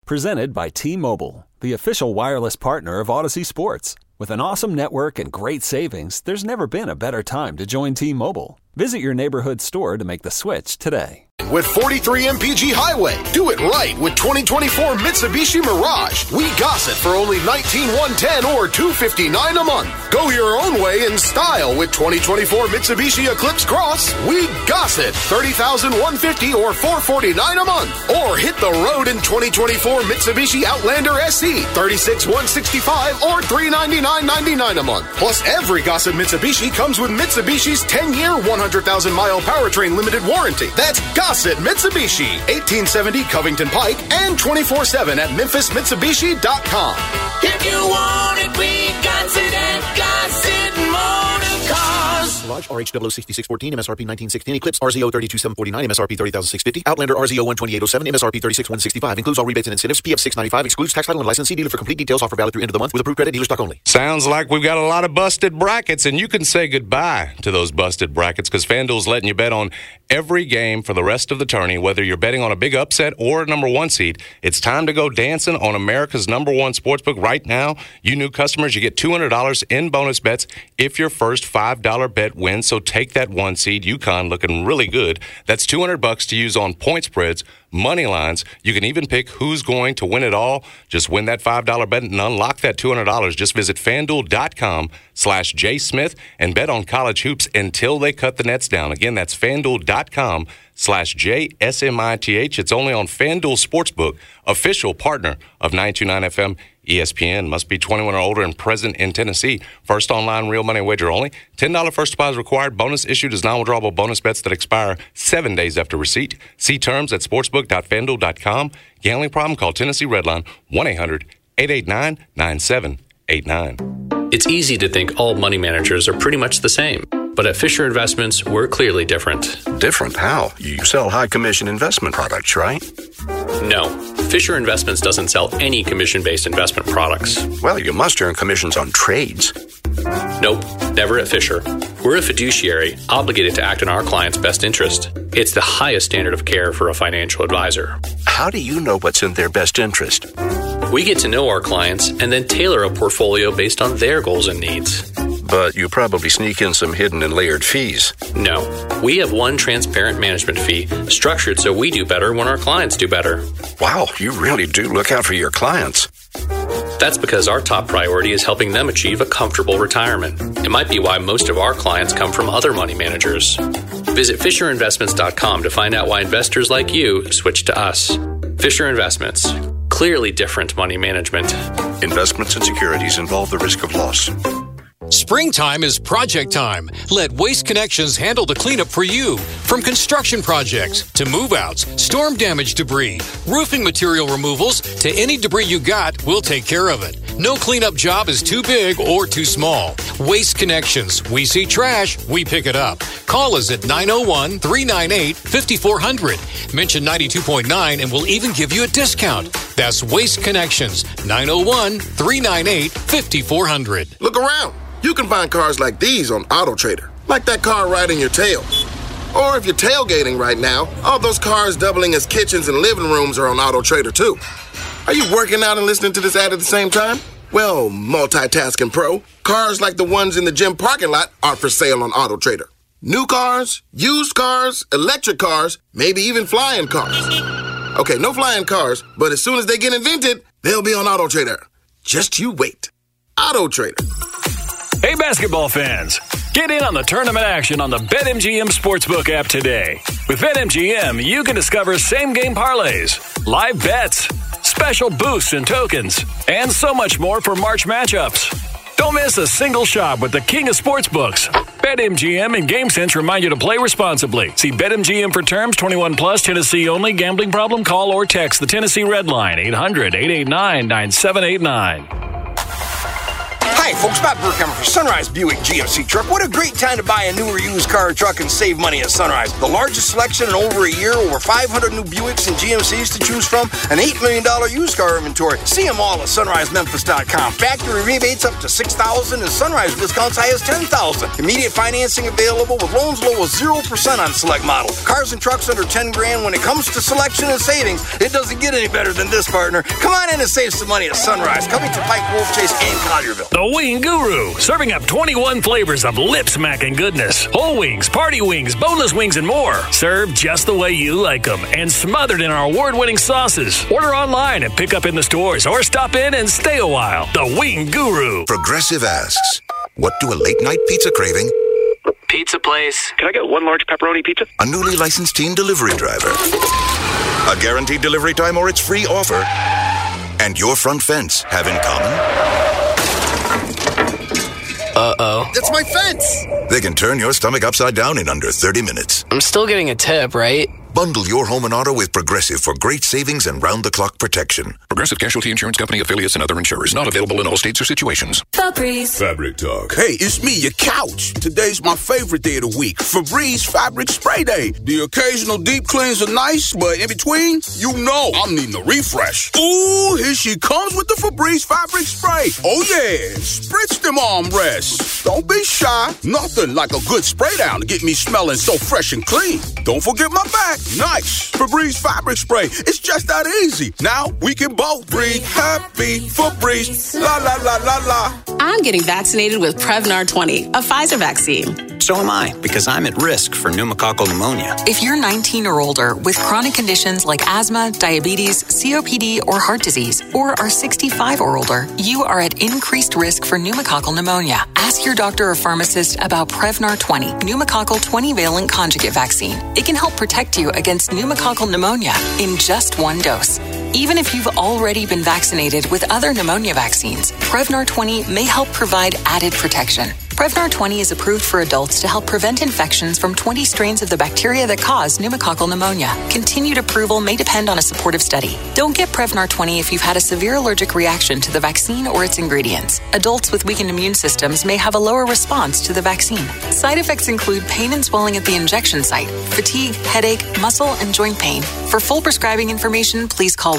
Presented by T-Mobile, the official wireless partner of Odyssey Sports. With an awesome network and great savings, there's never been a better time to join T-Mobile. Visit your neighborhood store to make the switch today. With 43 MPG Highway, do it right with 2024 Mitsubishi Mirage. We gossip for only $19,110 or $259 a month. Go your own way in style with 2024 Mitsubishi Eclipse Cross. We gossip $30,150 or $449 a month. Or hit the road in 2024 Mitsubishi Outlander SE, $36,165 or $399.99 a month. Plus, every gossip Mitsubishi comes with Mitsubishi's 10-year, 100,000-mile powertrain limited warranty. That's Gossett Mitsubishi, 1870 Covington Pike, and 24/7 at MemphisMitsubishi.com. If you want it, we got it at Gossett Motor Cars. Lodge RH 006614, MSRP 1916, Eclipse RZO 32749, MSRP 30,650, Outlander RZO 12807, MSRP 36,165. Includes all rebates and incentives. PF 695. Excludes tax, title, and licensee. Dealer for complete details. Offer valid through end of the month with approved credit. Dealer stock only. Sounds like we've got a lot of busted brackets, and you can say goodbye to those busted brackets because FanDuel's letting you bet on every game for the rest of the tourney, whether you're betting on a big upset or a number one seed. It's time to go dancing on America's number one sportsbook right now. You new customers, you get $200 in bonus bets if your first $5 bet wins. So take that one seed, UConn, looking really good. That's $200 to use on point spreads, money lines. You can even pick who's going to win it all. Just win that $5 bet and unlock that $200. Just visit FanDuel.com/JSmith and bet on college hoops until they cut the nets down. Again, that's FanDuel.com/JSMITH. It's only on FanDuel Sportsbook, official partner of 929 FM ESPN. Must be 21 or older and present in Tennessee. First online real money wager only. $10 first deposit required. Bonus issued as non-withdrawable bonus bets that expire 7 days after receipt. See terms at sportsbook.fanduel.com. Gambling problem? Call Tennessee Redline 1-800-889-9789. It's easy to think all money managers are pretty much the same. But at Fisher Investments, we're clearly different. Different? How? You sell high-commission investment products, right? No. Fisher Investments doesn't sell any commission-based investment products. Well, you must earn commissions on trades. Nope, never at Fisher. We're a fiduciary obligated to act in our client's best interest. It's the highest standard of care for a financial advisor. How do you know what's in their best interest? We get to know our clients and then tailor a portfolio based on their goals and needs. But you probably sneak in some hidden and layered fees. No. We have one transparent management fee, structured so we do better when our clients do better. Wow, you really do look out for your clients. That's because our top priority is helping them achieve a comfortable retirement. It might be why most of our clients come from other money managers. Visit FisherInvestments.com to find out why investors like you switch to us. Fisher Investments. Clearly different money management. Investments and securities involve the risk of loss. Springtime is project time. Let Waste Connections handle the cleanup for you. From construction projects to move-outs, storm damage debris, roofing material removals, to any debris you got, we'll take care of it. No cleanup job is too big or too small. Waste Connections. We see trash, we pick it up. Call us at 901-398-5400. Mention 92.9 and we'll even give you a discount. That's Waste Connections. 901-398-5400. Look around. You can find cars like these on AutoTrader, like that car right in your tail. Or if you're tailgating right now, all those cars doubling as kitchens and living rooms are on AutoTrader too. Are you working out and listening to this ad at the same time? Well, multitasking pro, cars like the ones in the gym parking lot are for sale on AutoTrader. New cars, used cars, electric cars, maybe even flying cars. Okay, no flying cars, but as soon as they get invented, they'll be on AutoTrader. Just you wait. AutoTrader. Hey, basketball fans, get in on the tournament action on the BetMGM Sportsbook app today. With BetMGM, you can discover same-game parlays, live bets, special boosts and tokens, and so much more for March matchups. Don't miss a single shot with the king of sportsbooks. BetMGM and GameSense remind you to play responsibly. See BetMGM for terms. 21 plus, Tennessee only. Gambling problem? Call or text the Tennessee Red Line, 800-889-9789. Hi, folks. Bob Burkhammer for Sunrise Buick GMC Truck. What a great time to buy a new or used car or truck and save money at Sunrise. The largest selection in over a year, over 500 new Buicks and GMCs to choose from, an $8 million used car inventory. See them all at sunrisememphis.com. Factory rebates up to $6,000 and Sunrise discounts high as $10,000. Immediate financing available with loans low as 0% on select models. Cars and trucks under $10,000. When it comes to selection and savings, it doesn't get any better than this, partner. Come on in and save some money at Sunrise. Coming to Pike, Wolf Chase, and Collierville. The Wing Guru, serving up 21 flavors of lip-smacking goodness. Whole wings, party wings, boneless wings, and more. Served just the way you like them and smothered in our award-winning sauces. Order online and pick up in the stores or stop in and stay a while. The Wing Guru. Progressive asks, what do a late-night pizza craving, Pizza place. Can I get one large pepperoni pizza? a newly licensed teen delivery driver, a guaranteed delivery time or its free offer, and your front fence have in common? Uh-oh. That's my fence! They can turn your stomach upside down in under 30 minutes. I'm still getting a tip, right? Bundle your home and auto with Progressive for great savings and round-the-clock protection. Progressive Casualty Insurance Company, affiliates, and other insurers. Not available in all states or situations. Febreze. Fabric Talk. Hey, it's me, your couch. Today's my favorite day of the week. Febreze Fabric Spray Day. The occasional deep cleans are nice, but in between, you know I'm needing a refresh. Ooh, here she comes with the Febreze Fabric Spray. Oh yeah, spritz them armrests. Don't be shy. Nothing like a good spray down to get me smelling so fresh and clean. Don't forget my back. Nice. Febreze Fabric Spray. It's just that easy. Now we can both breathe happy. Febreze. La la la la la. I'm getting vaccinated with Prevnar 20, a Pfizer vaccine. So am I, because I'm at risk for pneumococcal pneumonia. If you're 19 or older with chronic conditions like asthma, diabetes, COPD, or heart disease, or are 65 or older, you are at increased risk for pneumococcal pneumonia. Ask your doctor or pharmacist about Prevnar 20, pneumococcal 20-valent conjugate vaccine. It can help protect you against pneumococcal pneumonia in just one dose. Even if you've already been vaccinated with other pneumonia vaccines, Prevnar 20 may help provide added protection. Prevnar 20 is approved for adults to help prevent infections from 20 strains of the bacteria that cause pneumococcal pneumonia. Continued approval may depend on a supportive study. Don't get Prevnar 20 if you've had a severe allergic reaction to the vaccine or its ingredients. Adults with weakened immune systems may have a lower response to the vaccine. Side effects include pain and swelling at the injection site, fatigue, headache, muscle, and joint pain. For full prescribing information, please call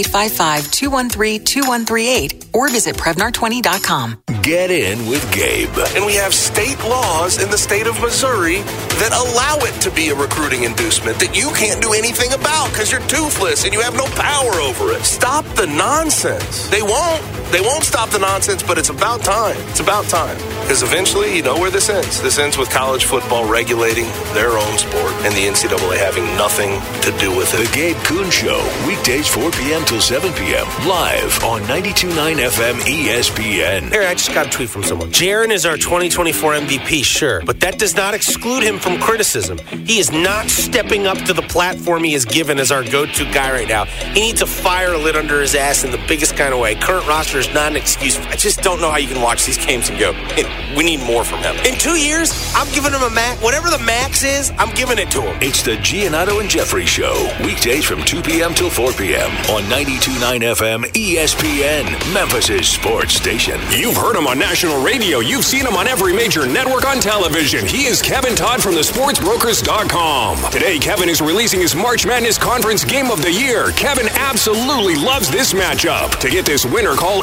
1-855-213-2138 or visit Prevnar20.com. Get in with Gabe. And we have state laws in the state of Missouri that allow it to be a recruiting inducement that you can't do anything about because you're toothless and you have no power over it. Stop the nonsense. They won't stop the nonsense, but it's about time. It's about time. Because eventually, you know where this ends. This ends with college football regulating their own sport and the NCAA having nothing to do with it. The Gabe Kuhn Show, weekdays 4 p.m. till 7 p.m. Live on 92.9 FM ESPN. Here, I just got a tweet from someone. Jaron is our 2024 MVP, sure, but that does not exclude him from criticism. He is not stepping up to the platform he is given as our go-to guy right now. He needs a fire lit under his ass in the biggest kind of way. Current roster is not an excuse. I just don't know how you can watch these games and go, hey, we need more from him. In 2 years, I'm giving him a max. Whatever the max is, I'm giving it to him. It's the Giannotto and Jeffrey Show, weekdays from 2 p.m. till 4 p.m. on 92.9 FM ESPN, Memphis' sports station. You've heard him on national radio. You've seen him on every major network on television. He is Kevin Todd from thesportsbrokers.com. Today, Kevin is releasing his March Madness Conference Game of the Year. Kevin absolutely loves this matchup. To get this winner, call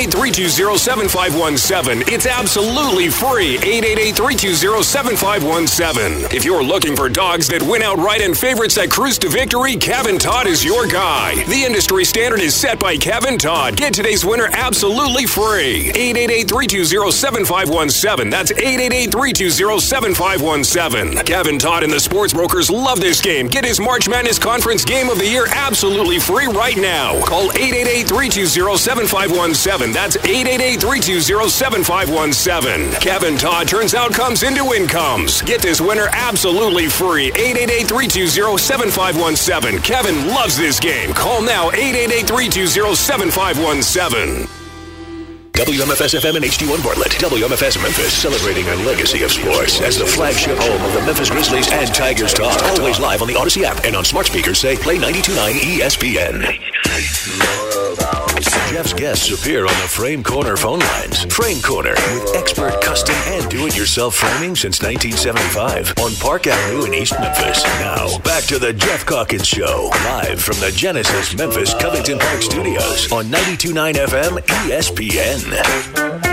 888-320-7517. It's absolutely free. 888-320-7517. If you're looking for dogs that win outright and favorites that cruise to victory, Kevin Todd is your guy. The industry standard is set by Kevin Todd. Get today's winner absolutely free. 888-320-7517. That's 888-320-7517. Kevin Todd and the Sports Brokers love this game. Get his March Madness Conference Game of the Year absolutely free right now. Call 888-320-7517. That's 888-320-7517. Kevin Todd turns outcomes into incomes. Get this winner absolutely free. 888-320-7517. Kevin loves this game. Call now. 888-320-7517. WMFS-FM and HD1 Bartlett. WMFS Memphis, celebrating a legacy of sports as the flagship home of the Memphis Grizzlies and Tigers Talk. Always live on the Odyssey app and on smart speakers say play 92.9 ESPN. Jeff's guests appear on the Frame Corner phone lines. Frame Corner, with expert custom and do-it-yourself framing since 1975 on Park Avenue in East Memphis. Now, back to the Jeff Calkins Show, live from the Genesis Memphis Covington Park Studios on 92.9 FM ESPN.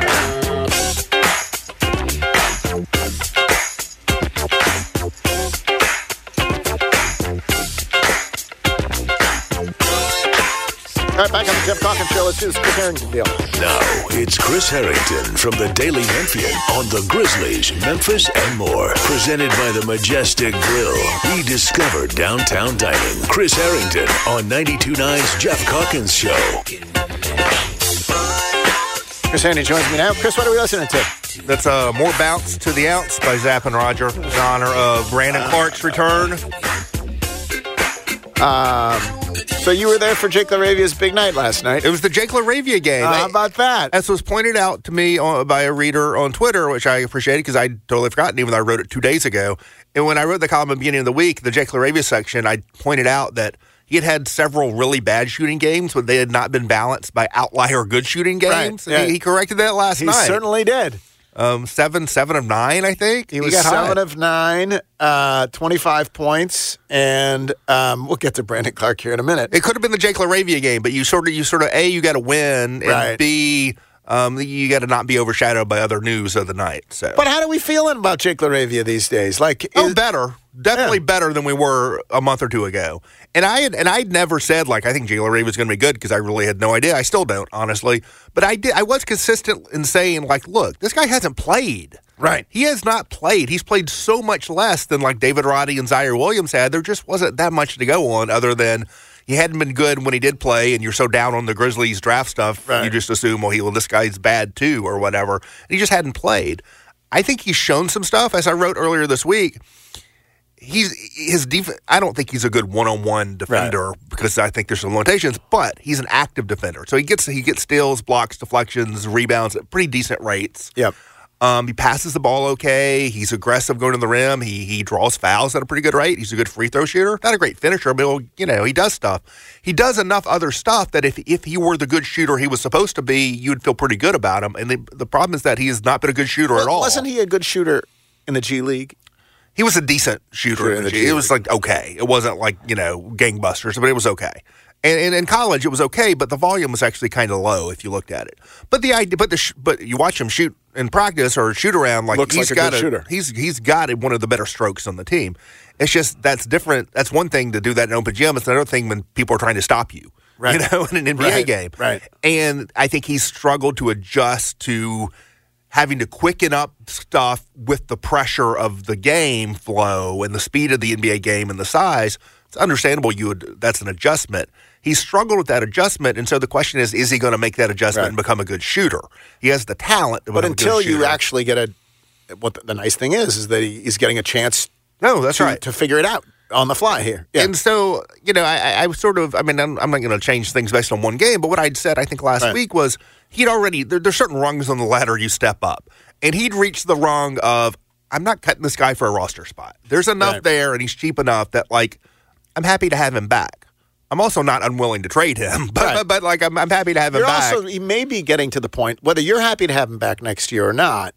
All right, back on the Jeff Calkins Show. Let's do this Chris Harrington deal. Now, it's Chris Harrington from the Daily Memphian on the Grizzlies, Memphis, and more. Presented by the Majestic Grill. Rediscover downtown dining. Chris Harrington on 92.9's Jeff Calkins Show. Chris Harrington joins me now. Chris, what are we listening to? That's More Bounce to the Ounce by Zapp and Roger in honor of Brandon Clark's return. So you were there for Jake LaRavia's big night last night. It was the Jake LaRavia game. How about that? As was pointed out to me by a reader on Twitter, which I appreciated because I totally forgotten, even though I wrote it 2 days ago. And when I wrote the column at the beginning of the week, the Jake LaRavia section, I pointed out that he had several really bad shooting games, but they had not been balanced by outlier good shooting games. Right. Yeah. He corrected that last night. He certainly did. 7 of 9, I think. He was 7 of 9, 25 points, and we'll get to Brandon Clark here in a minute. It could have been the Jake LaRavia game, but you sort of A, you got to win, and B, you got to not be overshadowed by other news of the night. So, but how do we feeling about Jake LaRavia these days? Better. Definitely better than we were a month or two ago. And I'd never said, I think Jake LaRavia was going to be good because I really had no idea. I still don't, honestly. But I was consistent in saying, look, this guy hasn't played. Right. He has not played. He's played so much less than David Roddy and Zaire Williams had. There just wasn't that much to go on other than he hadn't been good when he did play, and you're so down on the Grizzlies draft stuff, you just assume, this guy's bad too or whatever. And he just hadn't played. I think he's shown some stuff, as I wrote earlier this week. I don't think he's a good one-on-one defender because I think there's some limitations, but he's an active defender. So he gets steals, blocks, deflections, rebounds at pretty decent rates. Yep. He passes the ball okay. He's aggressive going to the rim. He draws fouls at a pretty good rate. He's a good free throw shooter. Not a great finisher, but he does stuff. He does enough other stuff that if he were the good shooter he was supposed to be, you'd feel pretty good about him. And the problem is that he has not been a good shooter at all. Wasn't he a good shooter in the G League? He was a decent shooter in the G. It was okay. It wasn't gangbusters, but it was okay. And in college, it was okay, but the volume was actually kind of low if you looked at it. But but you watch him shoot in practice or shoot around, looks he's like got a good shooter. He's got one of the better strokes on the team. It's just that's different. That's one thing to do that in open gym. It's another thing when people are trying to stop you, in an NBA game. Right. And I think he's struggled to adjust to having to quicken up stuff with the pressure of the game flow and the speed of the NBA game and the size. It's understandable that's an adjustment. He struggled with that adjustment, and so the question is he going to make that adjustment and become a good shooter? He has the talent to become a good shooter. But until you actually get what the nice thing is that he's getting a chance to figure it out on the fly here. Yeah. And so, I sort of, I'm not going to change things based on one game, but what I'd said, I think last week was he'd already, there's certain rungs on the ladder you step up. And he'd reached the rung of, I'm not cutting this guy for a roster spot. There's enough there, and he's cheap enough that, I'm happy to have him back. I'm also not unwilling to trade him, but I'm happy to have him back. He may be getting to the point, whether you're happy to have him back next year or not,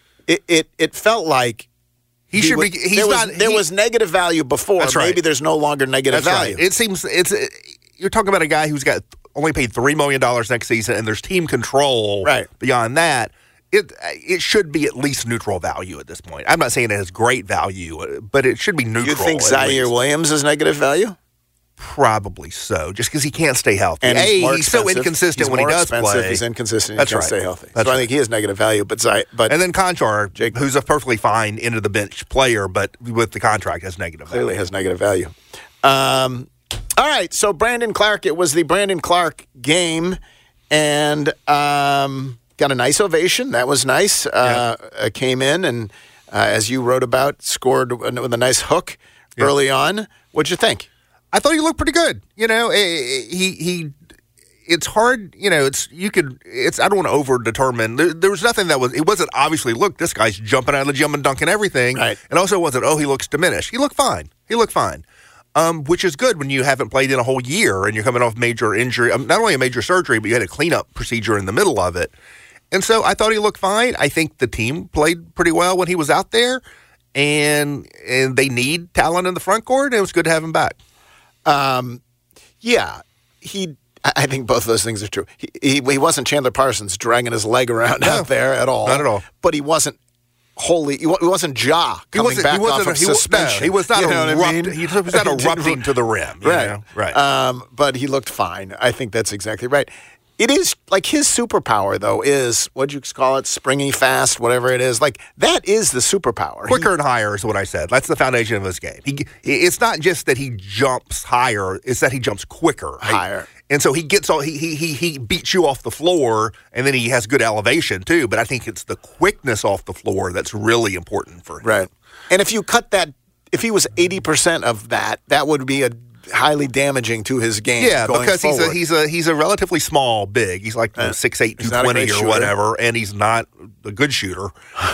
it felt like he should be. There was negative value before. That's right. Maybe there's no longer negative value. Right. It seems you're talking about a guy who's got only paid $3 million next season, and there's team control beyond that. It should be at least neutral value at this point. I'm not saying it has great value, but it should be neutral. You think Zaire Williams is negative value? Probably so, just because he can't stay healthy. And he's so inconsistent when he does play. He's inconsistent. He can't stay healthy. I think he has negative value. But and then Conchar, who's a perfectly fine end of the bench player, but with the contract has negative value. Clearly has negative value. All right, so Brandon Clark. It was the Brandon Clark game, and got a nice ovation. That was nice. Came in and, as you wrote about, scored with a nice hook early on. What'd you think? I thought he looked pretty good. It's hard. I don't want to over-determine. There was nothing it wasn't obviously, look, this guy's jumping out of the gym and dunking everything. Right. And also it wasn't, he looks diminished. He looked fine. which is good when you haven't played in a whole year and you're coming off major injury, not only a major surgery, but you had a cleanup procedure in the middle of it. And so I thought he looked fine. I think the team played pretty well when he was out there, and they need talent in the front court, and it was good to have him back. Yeah, I think both of those things are true. He wasn't Chandler Parsons dragging his leg around out there at all. Not at all. But he wasn't he wasn't Ja coming back off of suspension. He was not you know what I mean? He was not erupting to the rim. Right. Right. But he looked fine. I think that's exactly right. It is like his superpower, though, is what'd you call it? Springy, fast, whatever it is. Like that is the superpower. Quicker and higher is what I said. That's the foundation of his game. It's not just that he jumps higher; it's that he jumps quicker, higher. And so he gets all he beats you off the floor, and then he has good elevation too. But I think it's the quickness off the floor that's really important for him. Right. And if you cut that, if he was 80% of that, that would be a highly damaging to his game. Yeah, going because forward. he's a relatively small big. He's like 6'8", 220 or whatever, and he's not a good shooter.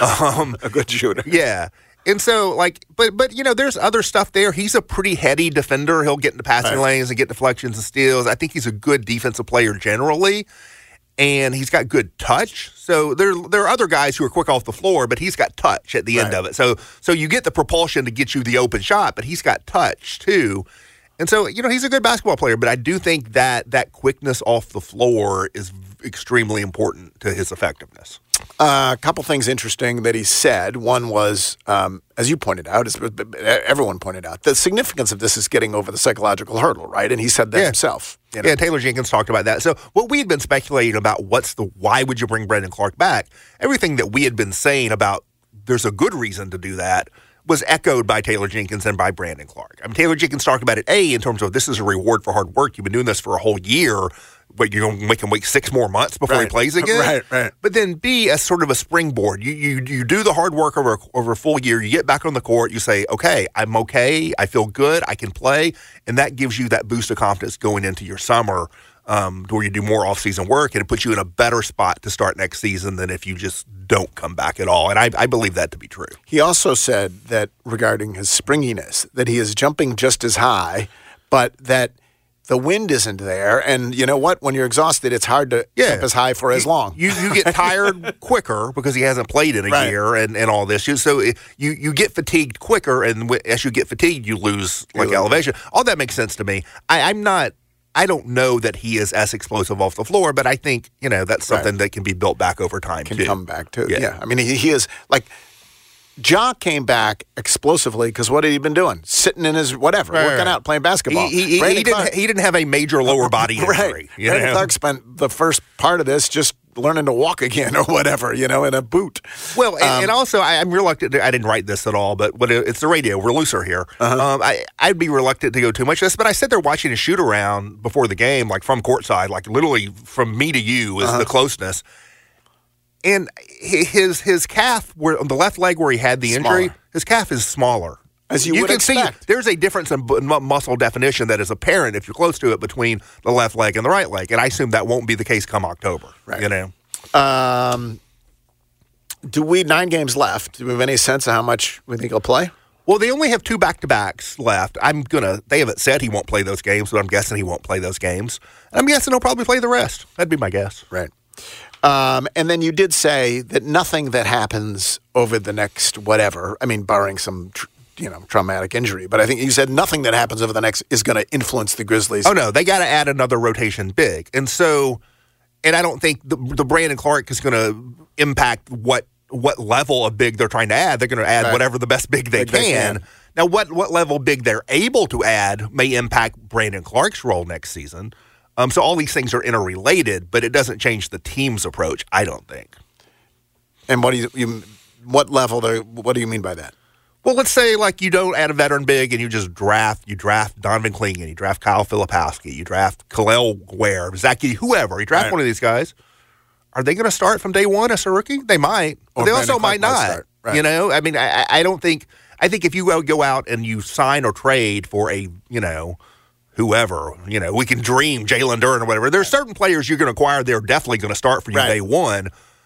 A good shooter. Yeah. And so, but there's other stuff there. He's a pretty heady defender. He'll get into passing lanes and get deflections and steals. I think he's a good defensive player generally, and he's got good touch. So there are other guys who are quick off the floor, but he's got touch at the end of it. So you get the propulsion to get you the open shot, but he's got touch too. And so, he's a good basketball player, but I do think that quickness off the floor is extremely important to his effectiveness. A couple things interesting that he said. One was, as you pointed out, everyone pointed out, the significance of this is getting over the psychological hurdle, right? And he said that himself. Yeah, Taylor Jenkins talked about that. So what we had been speculating about, why would you bring Brandon Clark back? Everything that we had been saying about there's a good reason to do that was echoed by Taylor Jenkins and by Brandon Clark. I mean, Taylor Jenkins talked about it, in terms of this is a reward for hard work. You've been doing this for a whole year, but you're going to make him wait 6 more months before he plays again. Right. But then B, as sort of a springboard. You do the hard work over a full year. You get back on the court. You say, okay, I'm okay. I feel good. I can play. And that gives you that boost of confidence going into your summer, where you do more off-season work, and it puts you in a better spot to start next season than if you just don't come back at all. And I believe that to be true. He also said that regarding his springiness, that he is jumping just as high, but that the wind isn't there. And you know what? When you're exhausted, it's hard to jump as high for as long. You get tired quicker because he hasn't played in a year and all this. So you get fatigued quicker, and as you get fatigued, you lose elevation. All that makes sense to me. I don't know that he is as explosive off the floor, but I think, that's something that can be built back over time, Can come back, too. Yeah. I mean, he is, like, Ja came back explosively because what had he been doing? Sitting in his working out, playing basketball. He didn't have a major lower body injury. Brandon Clark spent the first part of this just learning to walk again or whatever, in a boot. Well, and also, I'm reluctant. I didn't write this at all, but it's the radio. We're looser here. I'd be reluctant to go too much of this, but I sat there watching a shoot around before the game, like from courtside, like literally from me to you is the closeness. And his calf, on the left leg where he had the injury, his calf is smaller. As you would can expect. see, there's a difference in muscle definition that is apparent if you're close to it between the left leg and the right leg, and I assume that won't be the case come October. Right. 9 games left? Do we have any sense of how much we think he'll play? Well, they only have 2 back-to-backs left. They haven't said he won't play those games, but I'm guessing he won't play those games. And I'm guessing he'll probably play the rest. That'd be my guess. Right. And then you did say that nothing that happens over the next whatever, barring some traumatic injury, but I think you said nothing that happens over the next is going to influence the Grizzlies. Oh, no, they got to add another rotation big. And I don't think the Brandon Clark is going to impact what level of big they're trying to add. They're going to add whatever the best big they can. Now, what level big they're able to add may impact Brandon Clark's role next season. So all these things are interrelated, but it doesn't change the team's approach, I don't think. And what do you mean by that? Well, let's say you don't add a veteran big and you draft Donovan Clingan, you draft Kyle Filipowski, you draft Khalil Ware, Zaki, whoever. You draft one of these guys. Are they going to start from day one as a rookie? They might, but they also might not. Right. I don't think. I think if you go out and you sign or trade for a whoever, we can dream Jalen Duren or whatever. There's certain players you're going to acquire. They're definitely going to start for you day one.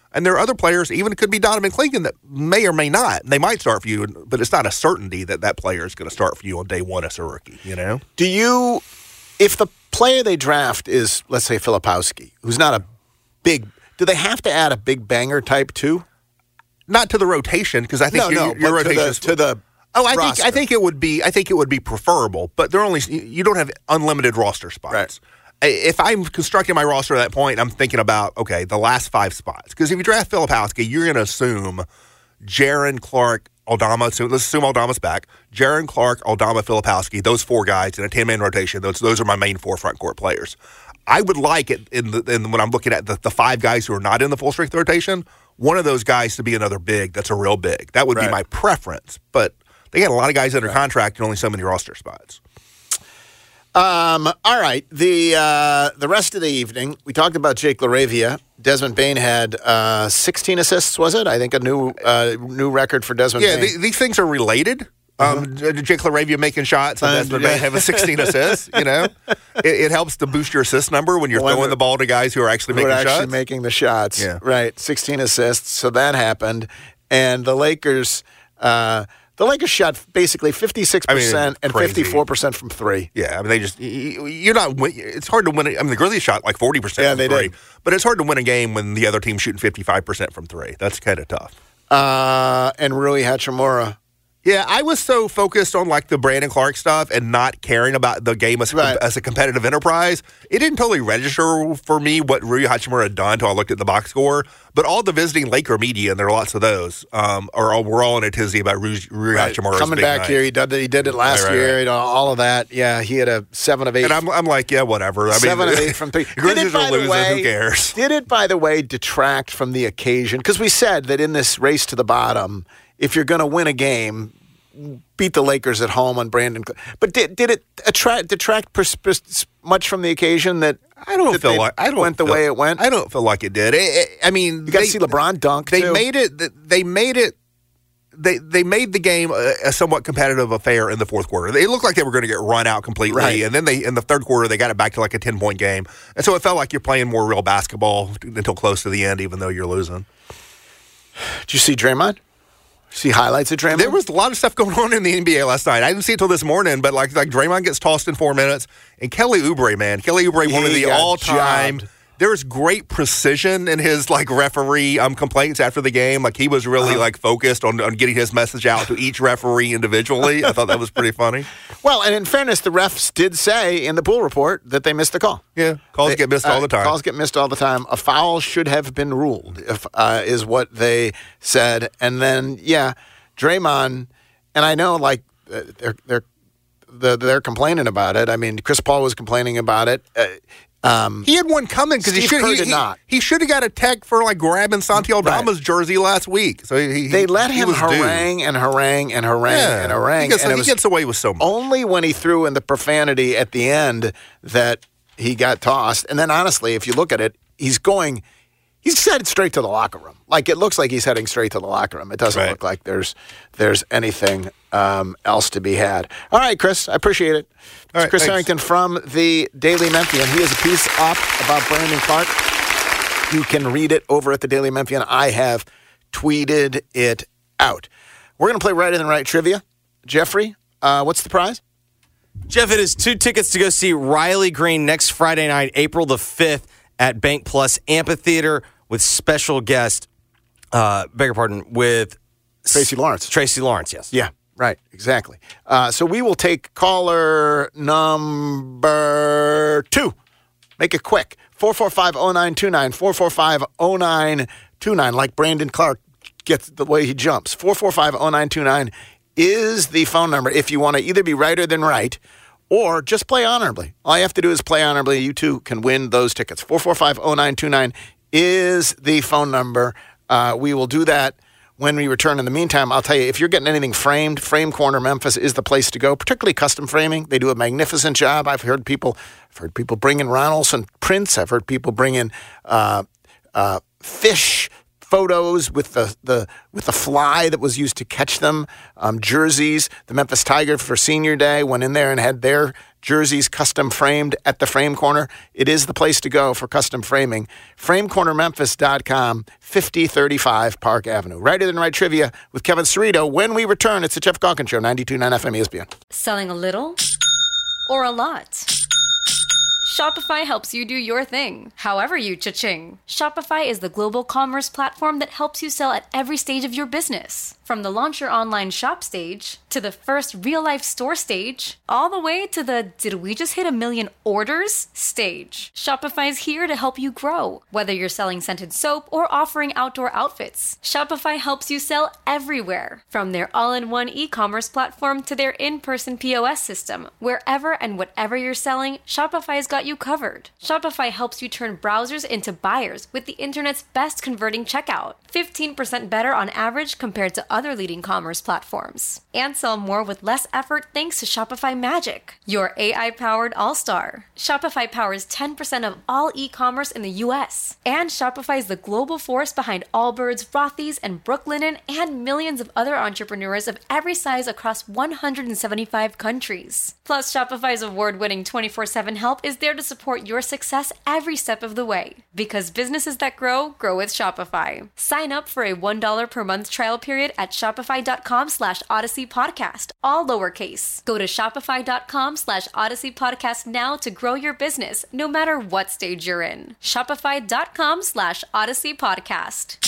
And there are other players, even it could be Donovan Clingan, that may or may not. They might start for you, but it's not a certainty that player is going to start for you on day one as a rookie, Do you, if the player they draft is, let's say, Filipowski, who's not a big, do they have to add a big banger type too? Not to the rotation, because I think your rotation to the I think it would be preferable, but you don't have unlimited roster spots. Right. If I'm constructing my roster at that point, I'm thinking about, okay, the last 5 spots. Because if you draft Filipowski, you're going to assume Jaron, Clark, Aldama. So let's assume Aldama's back. Jaron, Clark, Aldama, Filipowski, those 4 guys in a 10-man rotation. Those are my main 4 front court players. I would like it when I'm looking at the 5 guys who are not in the full strength rotation, one of those guys to be another big that's a real big. That would be my preference. But they got a lot of guys under contract and only so many roster spots. All right. The rest of the evening, we talked about Jake LaRavia. Desmond Bain had 16 assists, was it? I think a new record for Desmond Bain. Yeah, these things are related. Jake LaRavia making shots and Desmond Bain having 16 assists, It helps to boost your assist number when you're throwing the ball to guys who are actually making the shots. Yeah. Right, 16 assists. So that happened. And the Lakers shot basically 56% and 54% from 3. Yeah, I mean, it's hard to win. The Grizzlies shot like 40% from 3. Did. But it's hard to win a game when the other team's shooting 55% from 3. That's kind of tough. And Rui Hachimura. Yeah, I was so focused on like the Brandon Clark stuff and not caring about the game as a competitive enterprise. It didn't totally register for me what Rui Hachimura had done until I looked at the box score. But all the visiting Laker media, and there are lots of those, we're all in a tizzy about Rui Hachimura's coming back here. He did it last year. All of that. Yeah, he had a 7 of 8. And I'm like, yeah, whatever. 7 of 8 from 3. The Grizzlies are losing. Who cares? Did it, by the way, detract from the occasion? Because we said that in this race to the bottom, if you're going to win a game, beat the Lakers at home on Brandon. But did it detract much from the occasion that went the way it went? I don't feel like it did. You got to see LeBron dunk. They made the game a somewhat competitive affair in the fourth quarter. They looked like they were going to get run out completely, and then in the third quarter they got it back to like a 10-point game, and so it felt like you're playing more real basketball until close to the end, even though you're losing. Did you see Draymond? See highlights of Draymond? There was a lot of stuff going on in the NBA last night. I didn't see it till this morning, but like Draymond gets tossed in 4 minutes. And Kelly Oubre, one of the all-time. There's great precision in his referee complaints after the game. Like he was really focused on getting his message out to each referee individually. I thought that was pretty funny. Well, and in fairness, the refs did say in the pool report that they missed the call. Yeah, calls get missed all the time. Calls get missed all the time. A foul should have been ruled, is what they said. And then, Draymond, and I know they're complaining about it. I mean, Chris Paul was complaining about it. He had one coming because he should have got a tech for grabbing Santi Aldama's jersey last week. So they let him harangue and harangue. He gets away with so much. Only when he threw in the profanity at the end that he got tossed. And then honestly, if you look at it, he's headed straight to the locker room. It looks like he's heading straight to the locker room. It doesn't look like there's anything else to be had. All right, Chris, I appreciate it. It's Chris Harrington from the Daily Memphian. He has a piece up about Brandon Clark. You can read it over at the Daily Memphian. I have tweeted it out. We're going to play Right in the Right trivia. Jeffrey, what's the prize? Jeff, it is 2 tickets to go see Riley Green next Friday night, April the 5th at Bank Plus Amphitheater with special guest, with Tracy Lawrence. Tracy Lawrence, yes. Yeah. Right, exactly. So we will take caller number 2. Make it quick. 445-0929. 445-0929. Like Brandon Clark gets the way he jumps. 445-0929 is the phone number if you want to either be righter than right or just play honorably. All you have to do is play honorably. You too can win those tickets. 445-0929 is the phone number. We will do that when we return. In the meantime, I'll tell you, if you're getting anything framed, Frame Corner Memphis is the place to go, particularly custom framing. They do a magnificent job. I've heard people bring in Ron Olson prints. I've heard people bring in fish photos with the fly that was used to catch them, jerseys. The Memphis Tigers for Senior Day went in there and had their jerseys custom framed at the Frame Corner. It is the place to go for custom framing. FrameCornerMemphis.com, 5035 Park Avenue. Righter Than Right Trivia with Kevin Cerrito. When we return, it's the Jeff Calkins Show, 92.9 FM ESPN. Selling a little or a lot? Shopify helps you do your thing, however you cha-ching. Shopify is the global commerce platform that helps you sell at every stage of your business. From the launch your online shop stage, to the first real-life store stage, all the way to the did we just hit 1 million orders stage. Shopify's here to help you grow. Whether you're selling scented soap or offering outdoor outfits, Shopify helps you sell everywhere. From their all-in-one e-commerce platform to their in-person POS system, wherever and whatever you're selling, Shopify's got you covered. Shopify helps you turn browsers into buyers with the internet's best converting checkout. 15% better on average compared to other leading commerce platforms. And sell more with less effort thanks to Shopify Magic, your AI-powered all-star. Shopify powers 10% of all e-commerce in the U.S. And Shopify is the global force behind Allbirds, Rothy's, and Brooklinen, and millions of other entrepreneurs of every size across 175 countries. Plus, Shopify's award-winning 24/7 help is there to support your success every step of the way. Because businesses that grow, grow with Shopify. Sign up for a $1 per month trial period at shopify.com/Odyssey Podcast, all lowercase. Go to shopify.com/Odyssey Podcast now to grow your business, no matter what stage you're in. Shopify.com/Odyssey Podcast.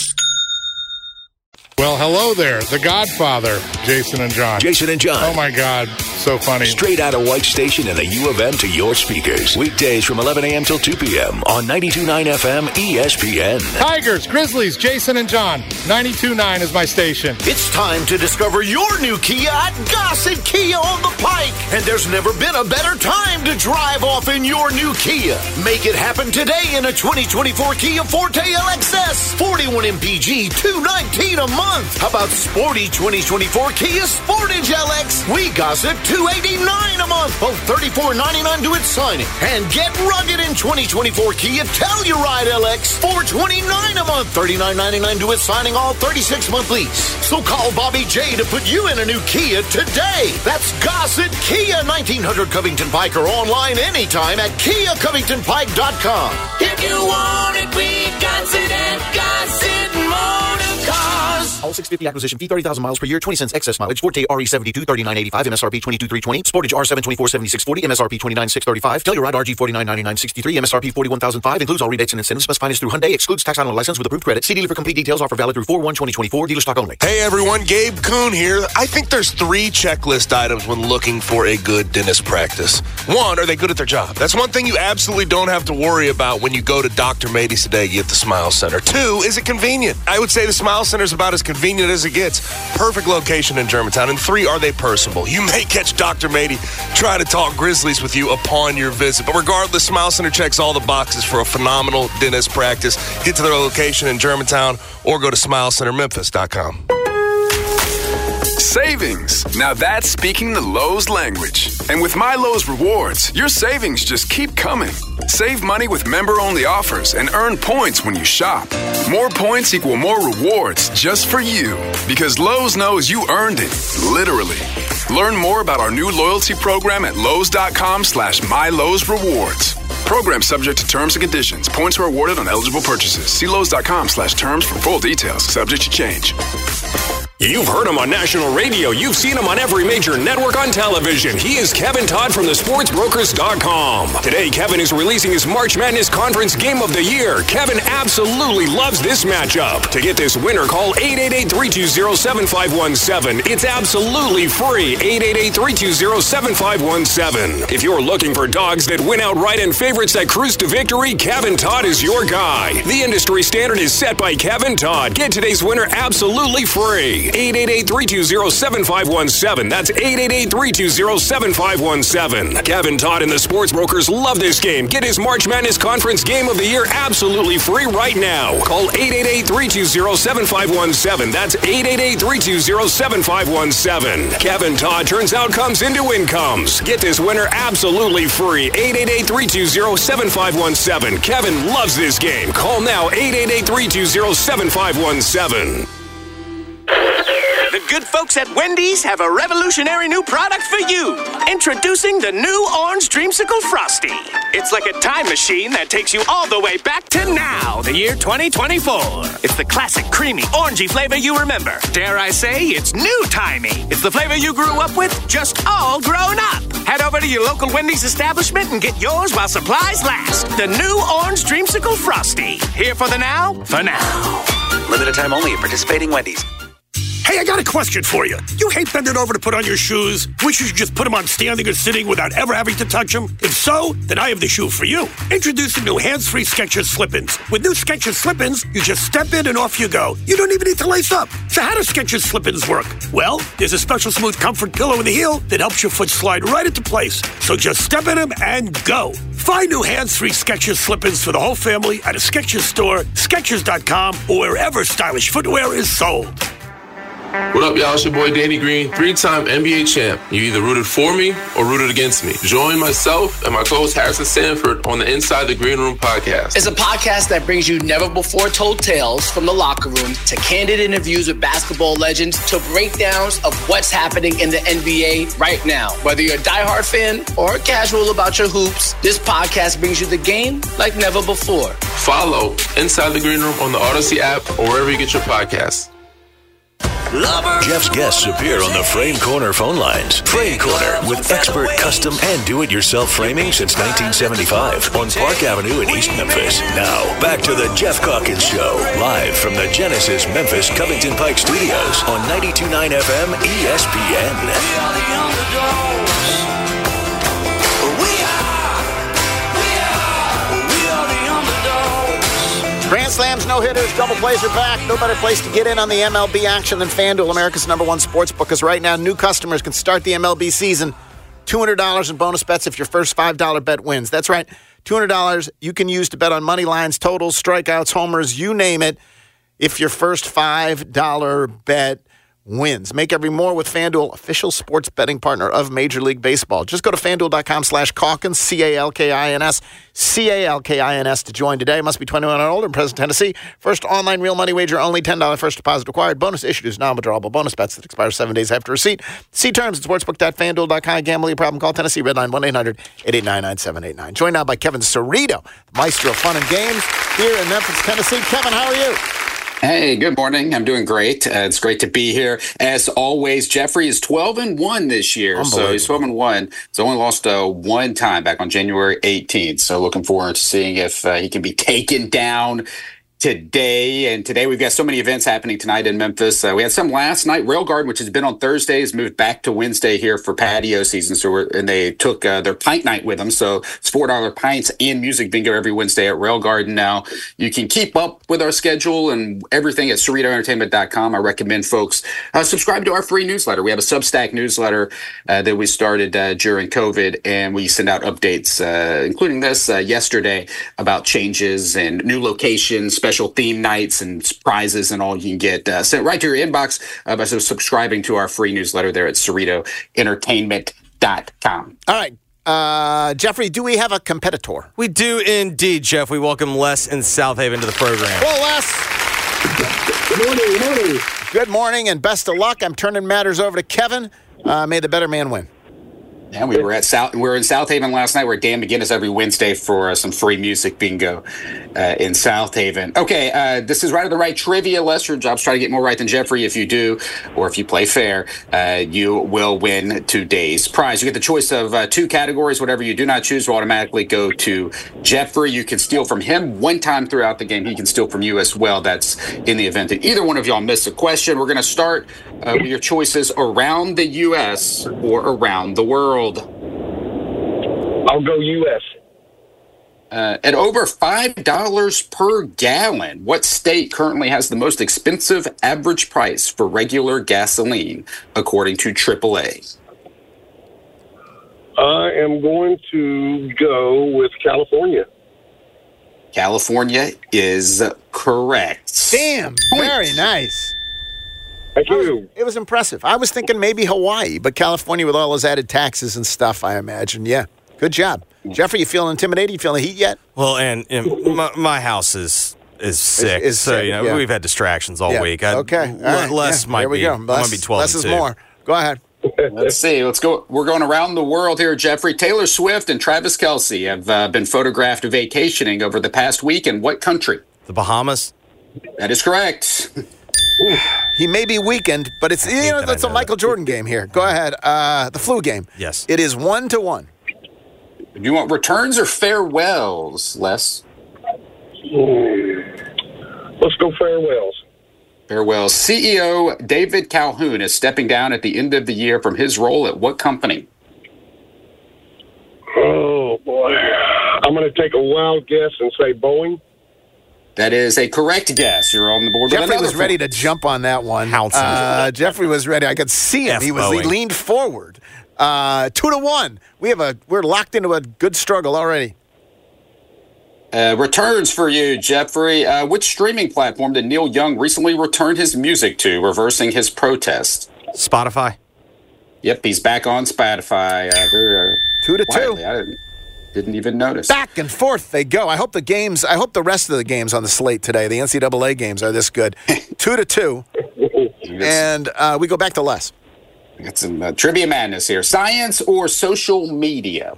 Well, hello there, The Godfather, Jason and John. Jason and John. Oh, my God, so funny. Straight out of White Station and the U of M to your speakers. Weekdays from 11 a.m. till 2 p.m. on 92.9 FM ESPN. Tigers, Grizzlies, Jason and John. 92.9 is my station. It's time to discover your new Kia at Gossett Kia on the Pike. And there's never been a better time to drive off in your new Kia. Make it happen today in a 2024 Kia Forte LXS. 41 MPG, $219 a month. How about sporty 2024 Kia Sportage LX? We gossip $289 a month, both $34.99 to its signing. And get rugged in 2024 Kia Telluride LX, $429 a month, $39.99 to its signing, all 36-month lease. So call Bobby J to put you in a new Kia today. That's Gossett Kia, 1900 Covington Pike, or online anytime at KiaCovingtonPike.com. If you want it, we got it at Gossett Motor Cars. All 650 acquisition fee, 30,000 miles per year, 20 cents excess mileage. Forte RE72, $39.85, MSRP $22,320. Sportage R7, $24,7640, MSRP $29,635. Telluride RG, $49,9963, MSRP $41,005. Includes all rebates and incentives. Must finance through Hyundai. Excludes tax on a license with approved credit. See dealer for complete details. Offer valid through 4/1/2024. Dealer stock only. Hey everyone, Gabe Kuhn here. I think there's 3 checklist items when looking for a good dentist practice. 1, are they good at their job? That's one thing you absolutely don't have to worry about when you go to Dr. Mady's today at the Smile Center. 2, is it convenient? I would say the Smile Center is about as convenient as it gets. Perfect location in Germantown. And 3, are they personable? You may catch Dr. Mady try to talk Grizzlies with you upon your visit. But regardless, Smile Center checks all the boxes for a phenomenal dentist practice. Get to their location in Germantown or go to SmileCenterMemphis.com. Savings. Now that's speaking the Lowe's language. And with My Lowe's Rewards, your savings just keep coming. Save money with member-only offers and earn points when you shop. More points equal more rewards just for you. Because Lowe's knows you earned it, literally. Learn more about our new loyalty program at Lowe's.com/MyLowe'sRewards. Program subject to terms and conditions. Points are awarded on eligible purchases. See Lowe's.com/terms for full details. Subject to change. You've heard him on national radio. You've seen him on every major network on television. He is Kevin Todd from thesportsbrokers.com. Today, Kevin is releasing his March Madness Conference Game of the Year. Kevin absolutely loves this matchup. To get this winner, call 888-320-7517. It's absolutely free. 888-320-7517. If you're looking for dogs that win outright and favorites that cruise to victory, Kevin Todd is your guy. The industry standard is set by Kevin Todd. Get today's winner absolutely free. 888-320-7517. That's 888-320-7517. Kevin Todd and the Sports Brokers love this game. Get his March Madness Conference Game of the Year absolutely free right now. Call 888-320-7517. That's 888-320-7517. Kevin Todd turns outcomes into incomes. Get this winner absolutely free. 888-320-7517. Kevin loves this game. Call now, 888-320-7517. The good folks at Wendy's have a revolutionary new product for you. Introducing the new Orange Dreamsicle Frosty. It's like a time machine that takes you all the way back to now, the year 2024. It's the classic creamy, orangey flavor you remember. Dare I say, it's new-timey. It's the flavor you grew up with, just all grown up. Head over to your local Wendy's establishment and get yours while supplies last. The new Orange Dreamsicle Frosty. Here for the now, for now. Limited time only at participating Wendy's. Hey, I got a question for you. You hate bending over to put on your shoes? Wish you could just put them on standing or sitting without ever having to touch them? If so, then I have the shoe for you. Introducing new hands-free Skechers Slip-ins. With new Skechers Slip-ins, you just step in and off you go. You don't even need to lace up. So how do Skechers Slip-ins work? Well, there's a special smooth comfort pillow in the heel that helps your foot slide right into place. So just step in them and go. Find new hands-free Skechers Slip-ins for the whole family at a Skechers store, Skechers.com, or wherever stylish footwear is sold. What up, y'all? It's your boy Danny Green, 3-time NBA champ. You either rooted for me or rooted against me. Join myself and my co-host Harrison Sanford on the Inside the Green Room podcast. It's a podcast that brings you never-before-told tales from the locker room to candid interviews with basketball legends to breakdowns of what's happening in the NBA right now. Whether you're a diehard fan or casual about your hoops, this podcast brings you the game like never before. Follow Inside the Green Room on the Odyssey app or wherever you get your podcasts. Jeff's guests appear on the Frame Corner phone lines. Frame Corner with expert custom and do-it-yourself framing since 1975 on Park Avenue in East Memphis. Now, back to the Jeff Calkins Show, live from the Genesis Memphis Covington Pike Studios on 92.9 FM ESPN. Grand slams, no-hitters, double plays are back. No better place to get in on the MLB action than FanDuel, America's #1 sportsbook, because right now new customers can start the MLB season $200 in bonus bets if your first $5 bet wins. That's right, $200 you can use to bet on money lines, totals, strikeouts, homers, you name it, if your first $5 bet wins. Make every more with FanDuel, official sports betting partner of Major League Baseball. Just go to FanDuel.com/Calkins, CALKINS to join today. Must be 21 or older in present Tennessee. First online real money wager only, $10 first deposit required. Bonus issued is non-withdrawable bonus bets that expire 7 days after receipt. See terms at sportsbook.fanduel.com. Gambling problem? Call Tennessee Redline 1-800-889-9789. Joined now by Kevin Cerrito, the maestro of fun and games here in Memphis, Tennessee. Kevin, how are you? Hey, good morning. I'm doing great. It's great to be here. As always, Jeffrey is 12-1 this year. So he's 12-1. He's only lost one time back on January 18th. So looking forward to seeing if he can be taken down today. And today we've got so many events happening tonight in Memphis. We had some last night. Rail Garden, which has been on Thursdays, moved back to Wednesday here for patio season. And they took their pint night with them. So it's $4 pints and music bingo every Wednesday at Rail Garden. Now, you can keep up with our schedule and everything at CerritoEntertainment.com. I recommend folks subscribe to our free newsletter. We have a Substack newsletter that we started during COVID, and we send out updates, including this yesterday, about changes and new locations, special theme nights and prizes and all you can get sent right to your inbox by subscribing to our free newsletter there at CerritoEntertainment.com. All right. Jeffrey, do we have a competitor? We do indeed, Jeff. We welcome Les in South Haven to the program. Well, Les. Good morning. Good morning and best of luck. I'm turning matters over to Kevin. May the better man win. Yeah, we were in South Haven last night. We're at Dan McGinnis every Wednesday for some free music bingo in South Haven. Okay, this is right or the right trivia. Les, your job's try to get more right than Jeffrey. If you do, or if you play fair, you will win today's prize. You get the choice of two categories. Whatever you do not choose will automatically go to Jeffrey. You can steal from him one time throughout the game. He can steal from you as well. That's in the event that either one of y'all miss a question. We're going to start with your choices around the U.S. or around the world. I'll go U.S. At over $5 per gallon, what state currently has the most expensive average price for regular gasoline, according to AAA? I am going to go with California. California is correct. Damn, very nice. Thank you. It was impressive. I was thinking maybe Hawaii, but California with all those added taxes and stuff, I imagine. Yeah, good job. Jeffrey, you feeling intimidated? You feeling the heat yet? Well, and my house is is sick. Is so, sick, yeah. we've had distractions all week. Okay. All right. Les might Here we be. go. I'm going to be 12 Less and is 2. more. Go ahead. Let's see. Let's go. We're going around the world here, Jeffrey. Taylor Swift and Travis Kelce have been photographed vacationing over the past week in what country? The Bahamas. That is correct. He may be weakened, but it's a Michael Jordan game here. Go ahead. The flu game. Yes. It is 1-1. Do you want returns or farewells, Les? Let's go farewells. Farewells. CEO David Calhoun is stepping down at the end of the year from his role at what company? Oh, boy. I'm going to take a wild guess and say Boeing. That is a correct guess. You're on the board. Jeffrey with was ready to jump on that one. Jeffrey was ready. I could see him. He leaned forward. 2-1. We're locked into a good struggle already. Returns for you, Jeffrey. Which streaming platform did Neil Young recently return his music to, reversing his protest? Spotify. Yep, he's back on Spotify. 2-2. I didn't even notice. Back and forth they go. I hope the rest of the games on the slate today, the NCAA games, are this good. 2-2. And we go back to Les. Got some trivia madness here. Science or social media?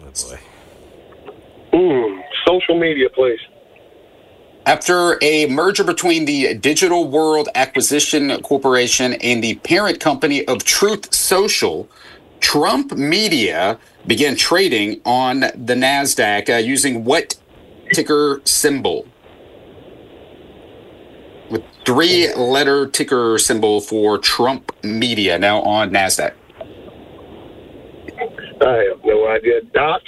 Social media, please. After a merger between the Digital World Acquisition Corporation and the parent company of Truth Social, Trump Media began trading on the NASDAQ using what ticker symbol? With 3-letter ticker symbol for Trump Media, now on NASDAQ. I have no idea. Dot?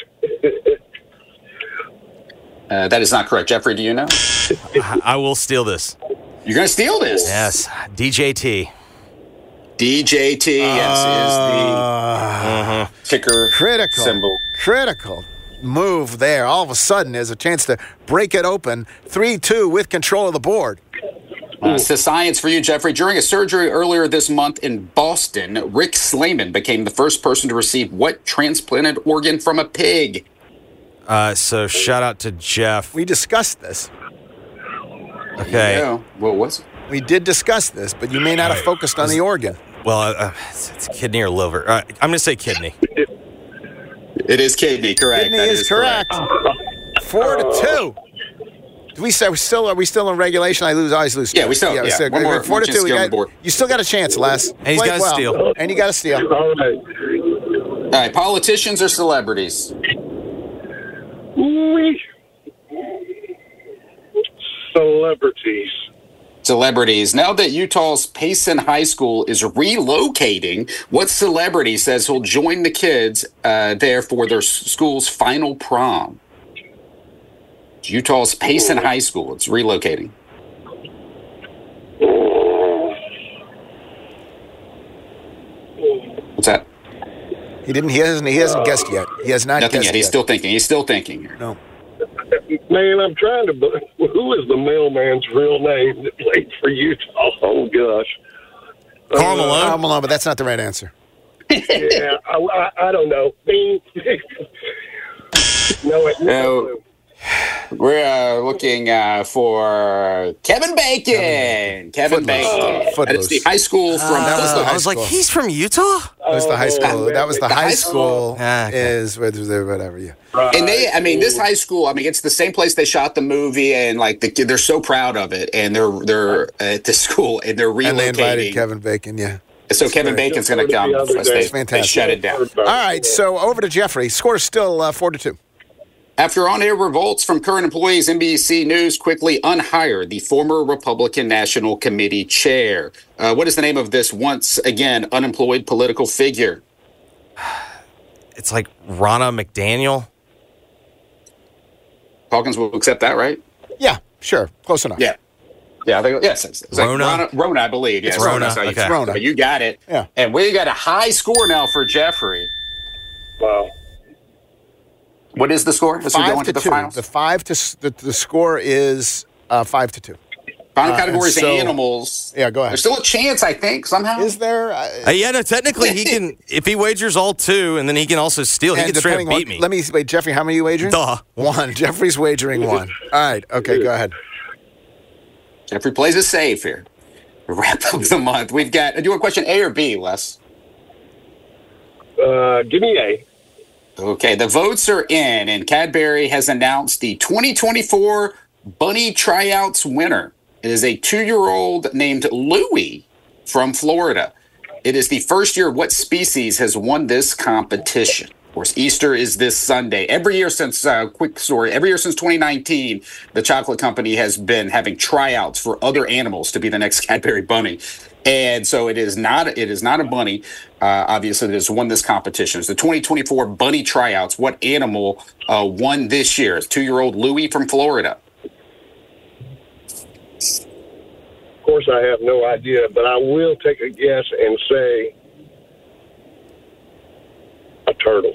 That is not correct. Jeffrey, do you know? I will steal this. You're going to steal this? Yes. DJT. DJT, yes, is the ticker symbol. Critical move there. All of a sudden, there's a chance to break it open. 3-2 with control of the board. So science for you, Jeffrey. During a surgery earlier this month in Boston, Rick Slayman became the first person to receive what transplanted organ from a pig? So shout out to Jeff. We discussed this. Okay. Yeah. What was it? We did discuss this, but you may not have focused on the organ. Well, it's kidney or liver. I'm going to say kidney. It is kidney, correct. Kidney is correct. 4-2. Are we still in regulation? I always lose. Yeah, we still. Yeah, still, one more. 4-2. You still got a chance, Les. And he's got to steal. And you got to steal. All right. All right. Politicians or celebrities? Celebrities. Now that Utah's Payson High School is relocating, what celebrity says he'll join the kids there for their school's final prom? Utah's Payson High School. It's relocating. What's that? He hasn't guessed yet. He has not Nothing guessed yet. He's still thinking. He's still thinking here. No. Man, I'm trying to. Who is the mailman's real name that played for Utah? Oh gosh, Karl Malone. Karl Malone, but that's not the right answer. Yeah, I don't know. No. We're looking for Kevin Bacon. Kevin Bacon. That is the high school from. I was like, he's from Utah? That was the high school. That was the high school. Okay. Is whatever. Yeah. And this high school. It's the same place they shot the movie, and they're so proud of it, and they're at the school, and they're relocating. And they invited Kevin Bacon. Yeah. So Kevin Bacon's going to come. That's fantastic. They shut it down. All right, so over to Jeffrey. Score is still 4-2. After on-air revolts from current employees, NBC News quickly unhired the former Republican National Committee chair. What is the name of this once again unemployed political figure? It's like Ronna McDaniel. Hawkins will accept that, right? Yeah, sure. Close enough. Yeah. Yeah, yes. It's Ronna? like Ronna, I believe. Yes, It's Ronna. Ronna. Okay. Ronna. You got it. Yeah. And we got a high score now for Jeffrey. Wow. What is the score? As we go into the 5-2. finals? The score is 5-2. Final category is so- animals. Yeah, go ahead. There's still a chance, I think, somehow. Is there? Yeah, no, technically he can, if he wagers all 2, and then he can also steal. He and can straight up depending beat me. Let me wait, Jeffrey. How many are you wagering? Duh. 1. Jeffrey's wagering 1. All right. Okay, go ahead. Jeffrey plays it safe here. Wrap up the month. We've got. Do you want question A or B, Les? Give me A. Okay, the votes are in, and Cadbury has announced the 2024 Bunny Tryouts winner. It is a 2-year-old named Louie from Florida. It is the first year what species has won this competition. Of course, Easter is this Sunday. Every year since 2019, the chocolate company has been having tryouts for other animals to be the next Cadbury bunny. And so it is not a bunny, obviously, that has won this competition. It's the 2024 Bunny Tryouts. What animal won this year? It's 2-year-old Louie from Florida. Of course, I have no idea, but I will take a guess and say a turtle.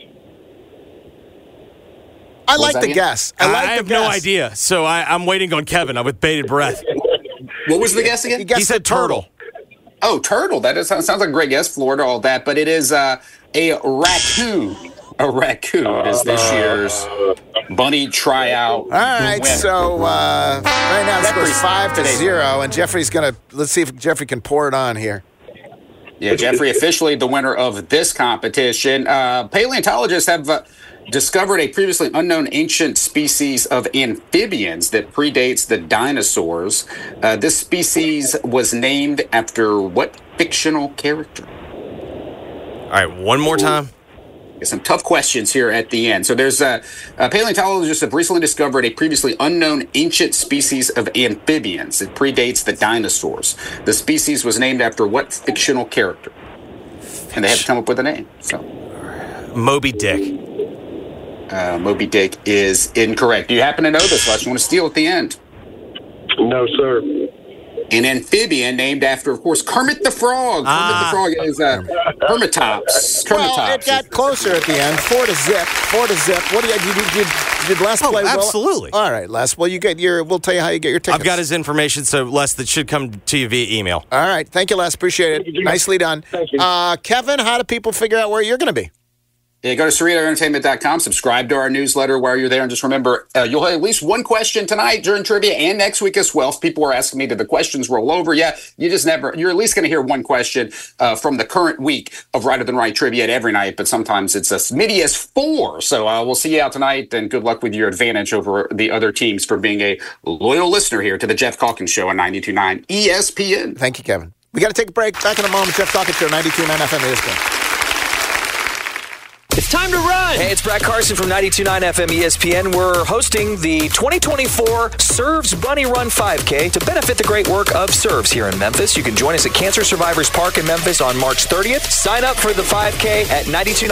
I like the guess. I have no idea, so I'm waiting on Kevin with bated breath. What was the guess again? He said turtle. Oh, turtle. That sounds like a great guess. Florida, all that. But it is a raccoon. A raccoon is this year's bunny tryout. All right, winner. so right now the score's 5-0, and Jeffrey's going to, let's see if Jeffrey can pour it on here. Yeah, Jeffrey officially the winner of this competition. Paleontologists have discovered a previously unknown ancient species of amphibians that predates the dinosaurs. This species was named after what fictional character? All right, one more time. Some tough questions here at the end. So there's paleontologists have recently discovered a previously unknown ancient species of amphibians. It predates the dinosaurs. The species was named after what fictional character? And they have to come up with a name. So Moby Dick. Moby Dick is incorrect. Do you happen to know this, Les? You want to steal at the end? No, sir. An amphibian named after, of course, Kermit the Frog. Kermit the Frog is Kermitops. Well, it got closer at the end. 4-0. What do you did Les play well? Absolutely. All right, Les. Well, we'll tell you how you get your tickets. I've got his information, so Les, that should come to you via email. All right. Thank you, Les. Appreciate it. Nicely done. Thank you. Kevin, how do people figure out where you're going to be? Yeah, go to CerritoEntertainment.com, subscribe to our newsletter while you're there, and just remember, you'll have at least one question tonight during trivia and next week as well. If people were asking me, did the questions roll over? Yeah, you're at least going to hear one question from the current week of Righter Than Right trivia every night, but sometimes it's as many as 4. So we'll see you out tonight, and good luck with your advantage over the other teams for being a loyal listener here to the Jeff Calkins Show on 92.9 ESPN. Thank you, Kevin. We got to take a break. Back in a moment. Jeff Calkins Show, 92.9 FM ESPN. It's time to run. Hey, it's Brad Carson from 92.9 FM ESPN. We're hosting the 2024 Serves Bunny Run 5K to benefit the great work of Serves here in Memphis. You can join us at Cancer Survivors Park in Memphis on March 30th. Sign up for the 5K at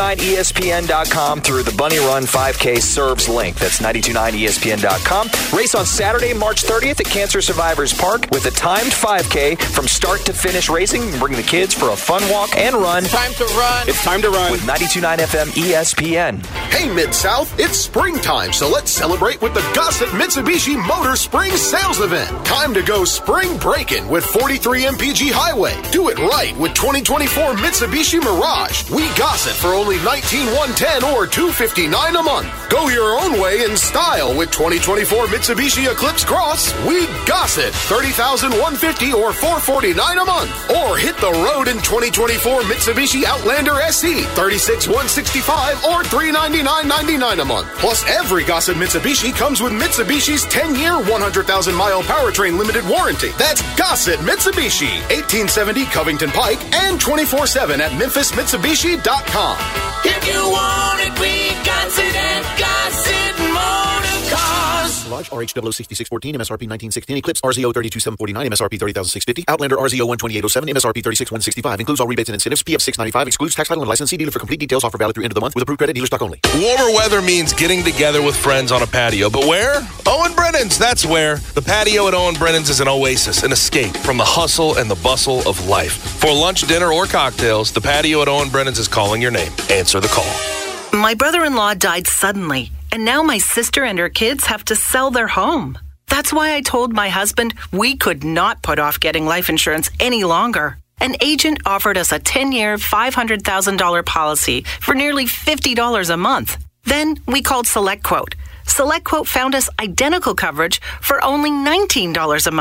929ESPN.com through the Bunny Run 5K Serves link. That's 929ESPN.com. Race on Saturday, March 30th at Cancer Survivors Park with a timed 5K from start to finish racing. Bring the kids for a fun walk and run. It's time to run. It's time to run. With 92.9 FM ESPN. Hey, Mid-South, it's springtime, so let's celebrate with the Gossett Mitsubishi Motor Spring Sales Event. Time to go spring breaking with 43 MPG Highway. Do it right with 2024 Mitsubishi Mirage. We Gossett for only $19,110 or $259 a month. Go your own way in style with 2024 Mitsubishi Eclipse Cross. We Gossett $30,150 or $449 a month. Or hit the road in 2024 Mitsubishi Outlander SE $36,165 or $399.99 a month. Plus, every Gossett Mitsubishi comes with Mitsubishi's 10-year, 100,000-mile powertrain limited warranty. That's Gossett Mitsubishi, 1870 Covington Pike, and 24/7 at MemphisMitsubishi.com. If you want it, we got it at Gossett Motor Cars. Lodge RHW 6614, MSRP 1916, Eclipse RZO 32749, MSRP 30,650, Outlander RZO 12807, MSRP 36165. Includes all rebates and incentives. PF 695 excludes tax, title, and licensee. Dealer for complete details. Offer valid through end of the month with approved credit. Dealer stock only. Warmer weather means getting together with friends on a patio. But where? Owen Brennan's. That's where. The patio at Owen Brennan's is an oasis, an escape from the hustle and the bustle of life. For lunch, dinner, or cocktails, the patio at Owen Brennan's is calling your name. Answer the call. My brother-in-law died suddenly, and now my sister and her kids have to sell their home. That's why I told my husband we could not put off getting life insurance any longer. An agent offered us a 10-year, $500,000 policy for nearly $50 a month. Then we called SelectQuote. SelectQuote found us identical coverage for only $19 a month.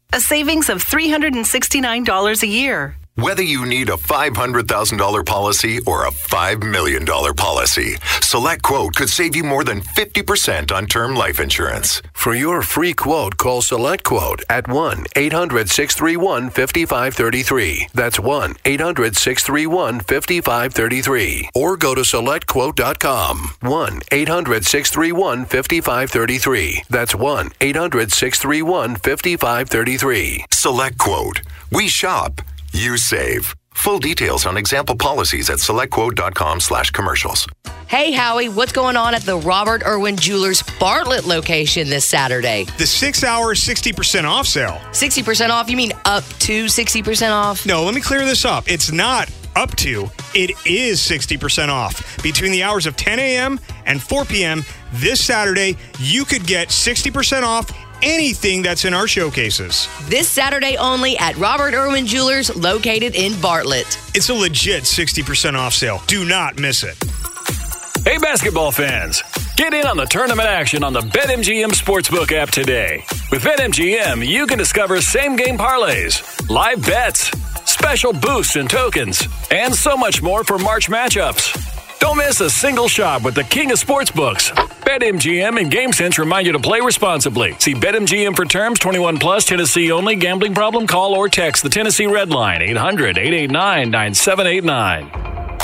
a savings of $369 a year. Whether you need a $500,000 policy or a $5 million policy, SelectQuote could save you more than 50% on term life insurance. For your free quote, call SelectQuote at 1-800-631-5533. That's 1-800-631-5533. Or go to SelectQuote.com. 1-800-631-5533. That's 1-800-631-5533. SelectQuote. We shop. You save. Full details on example policies at selectquote.com/commercials. Hey, Howie, what's going on at the Robert Irwin Jewelers Bartlett location this Saturday? The 6-hour 60% off sale. 60% off? You mean up to 60% off? No, let me clear this up. It's not up to. It is 60% off. Between the hours of 10 a.m. and 4 p.m. this Saturday, you could get 60% off anything that's in our showcases. This Saturday only at Robert Irwin Jewelers, located in Bartlett. It's a legit 60% off sale. Do not miss it. Hey, basketball fans. Get in on the tournament action on the BetMGM Sportsbook app today. With BetMGM, you can discover same-game parlays, live bets, special boosts and tokens, and so much more for March matchups. Don't miss a single shot with the king of sportsbooks. BetMGM and GameSense remind you to play responsibly. See BetMGM for terms. 21 plus, Tennessee only. Gambling problem? Call or text the Tennessee Red Line, 800-889-9789.